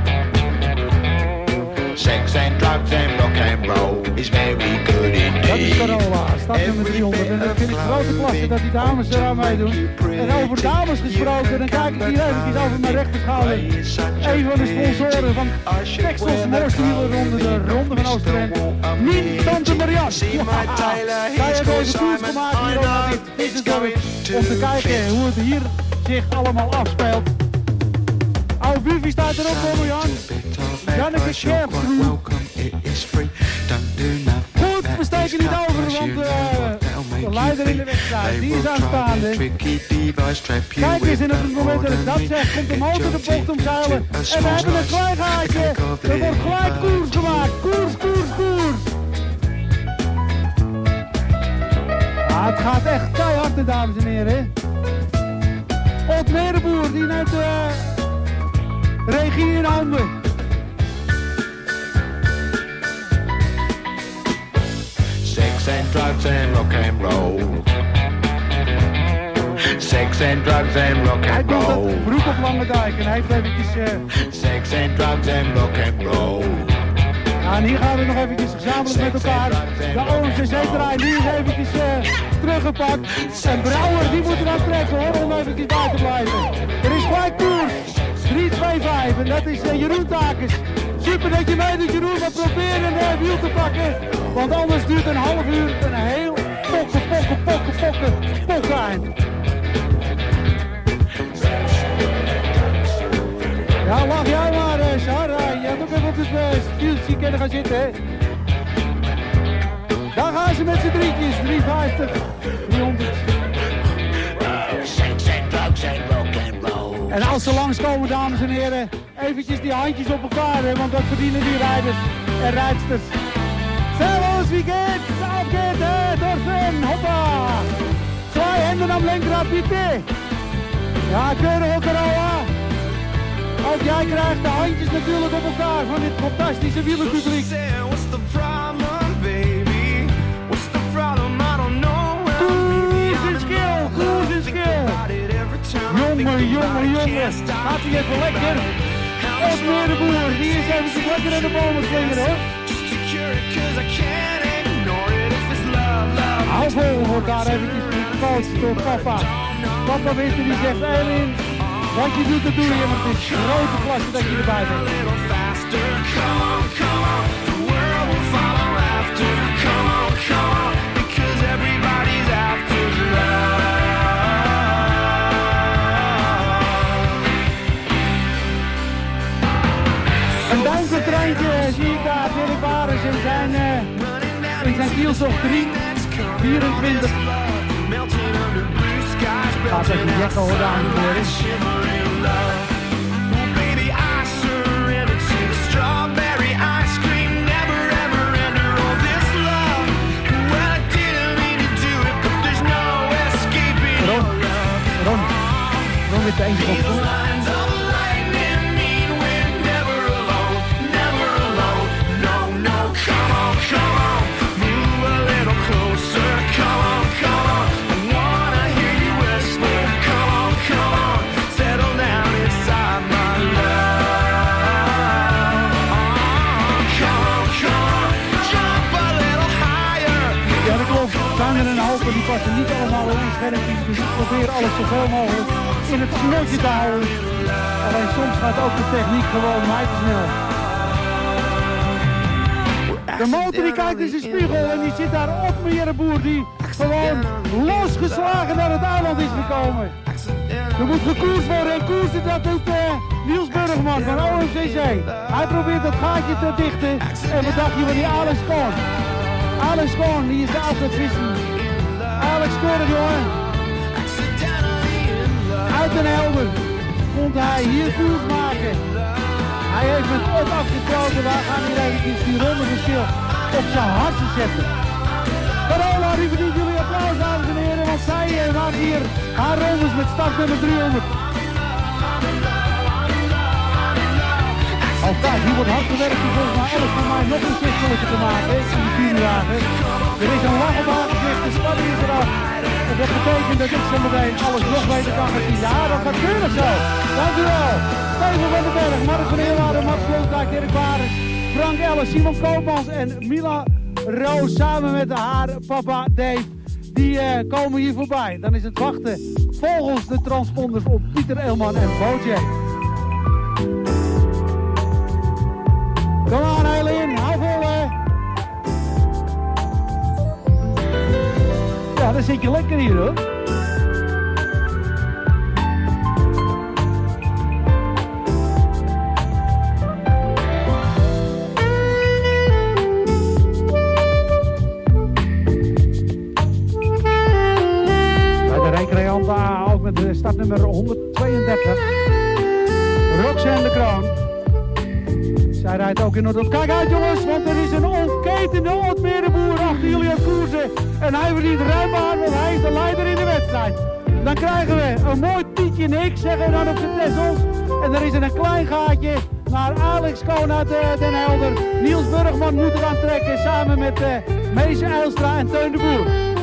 Sex and drugs and rock and roll is very good indeed. Dat is Carola, startnummer driehonderd. En dat vind ik grote klasse dat die dames eraan meedoen. En over dames gesproken, dan kijk ik hier even over mijn rechterschouder. Een van de sponsoren van Texels mooiste wielerronde, de Ronde van Oostenrijk. Nien Tante Marianne. Zij hebben deze koers gemaakt hier op dit Vissersdorp. Om te kijken hoe het hier zich allemaal afspeelt. Oude Buffy staat erop, hoor Jan. Janneke Scherpstroe. Goed, we steken niet over, want uh, de leider in de wedstrijd, die is aanstaande. Kijk eens, in het moment dat ik dat zeg, komt de motor de bocht omzeilen. En we hebben een klein gaatje. Er wordt gelijk koers gemaakt. Koers, koers, koers. Ah, het gaat echt keihard, dames en heren. Ot Merenboer, die neemt de uh, regie in handen. Sex and drugs and rock and roll. Sex and drugs and rock and roll. Hij doet het broek op Lange Dijk en hij heeft eventjes... Uh... Sex and drugs and rock and roll. Ja, en hier gaan we nog eventjes gezamenlijk met elkaar. De O M C C-trein, die is eventjes uh, teruggepakt. En Brouwer, die moet eraan trekken hoor, om eventjes bij te blijven. Er is gelijk koers. drie twee vijf en dat is uh, Jeroen Takers. Super dat je meedoet Jeroen, maar probeer een uh, wiel te pakken. Want anders duurt een half uur een heel pokken, pokken, pokken, pokken, pokken eind. Ja, lach jij maar, uh, Sarah. Je hebt ook even op het uh, stuurtje kunnen gaan zitten, hè. Daar gaan ze met z'n drietjes. driehonderdvijftig. driehonderd. En als ze langskomen, dames en heren, eventjes die handjes op elkaar, hè, want dat verdienen die rijders en rijdsters. Servus, wie geht's? Auf geht's, hè, Thorsten, hoppa! Zwei Hände am Lenkrad, bitte! Ja, keurig op de roa. Ook jij krijgt de handjes natuurlijk op elkaar van dit fantastische wielerpubliek. Koers en skill, koers en skill. Jongen, jongen, jongen. Gaat hij even lekker. Osmeer de Boer, die is even lekker in de bomen slingeren, hoor. Hou vol wordt daar eventjes gecoacht door papa. Papa wist er, die zegt, Elin, wat je doet, dat doe je, want het is grote klasse dat je erbij bent. Een duimpentreintje zie ik daar, Dirk Barens in zijn, uh, in zijn kielzocht drie, vierentwintig. Gaat even jekken hoor, dames en heren. Ron, Ron, Ron met de eentje op voet. Die passen niet allemaal in één schermpje, dus ik probeer alles zoveel mogelijk in het snotje te houden. Alleen soms gaat ook de techniek gewoon mij te snel. De motor die kijkt in zijn spiegel en die zit daar op meneer de Boer die gewoon losgeslagen naar het eiland is gekomen. Er moet gekoerst worden en koersen dat doet uh, Niels Burgman van O M C C. Hij probeert dat gaatje te dichten en wat dacht je van die Alex Koon? Alex Koon, die is de afzetvissen. Alex keurig, jongen. Uit Den Helder komt hij hier koers maken. Hij heeft met op afgesproken, wij gaan hier eventjes die rondeverschil op zijn hartje zetten. Carola, die verdient jullie applaus, dames en heren, want zij maakt hier haar rondes met startnummer driehonderd. Oh kijk, hier wordt hard gewerkt om volgens mij alles voor mij nog een zichtelijker te maken, in die vier dagen. Er is een lange baan gezegd, de spanning is eraf. En dat betekent dat ik zo meteen alles nog beter kan gaan zien. Ja, dat gaat keurig zo. Dank u wel. Steven van den Berg, Mark van Heerwaarden, Max Blomsdijk, Dirk Barens, Frank Ellis, Simon Koopmans en Mila Roos samen met haar papa Dave. Die uh, komen hier voorbij. Dan is het wachten volgens de transponders op Pieter Eelman en Bojack. Kom aan Eileen, hou vol hè. Ja, dan zit je lekker hier hoor. Bij de recreant A ook met de startnummer honderdtweeëndertig. Roxanne de Kroon. Zij rijdt ook in Noord. Kijk uit jongens, want er is een ontketende Otmeer de Boer achter jullie aan koersen. En hij verdient ruim aan, want hij is de leider in de wedstrijd. Dan krijgen we een mooi Pietje niks, zeggen we dan op de Tessels. En er is een klein gaatje naar Alex Koon uit Den Helder. Niels Burgman moet er aan trekken samen met uh, Mees Eilstra en Teun de Boer.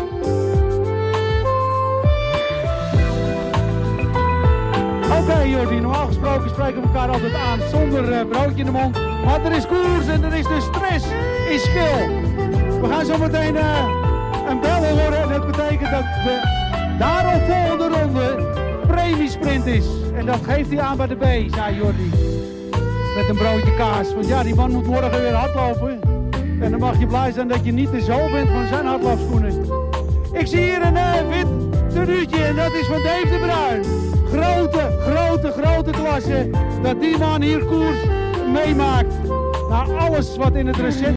Oké okay, Jordi, normaal gesproken spreken we elkaar altijd aan zonder uh, broodje in de mond. Maar er is koers en er is de stress in schil. We gaan zo meteen uh, een bellen worden en dat betekent dat de daaropvolgende ronde premiesprint is. En dat geeft hij aan bij de B, zei Jordi. Met een broodje kaas. Want ja, die man moet morgen weer hardlopen. En dan mag je blij zijn dat je niet de zool bent van zijn hardloopschoenen. Ik zie hier een uh, wit tenuutje en dat is van Dave de Bruin. grote, grote, grote klasse dat die man hier koers meemaakt. Na alles wat in het recente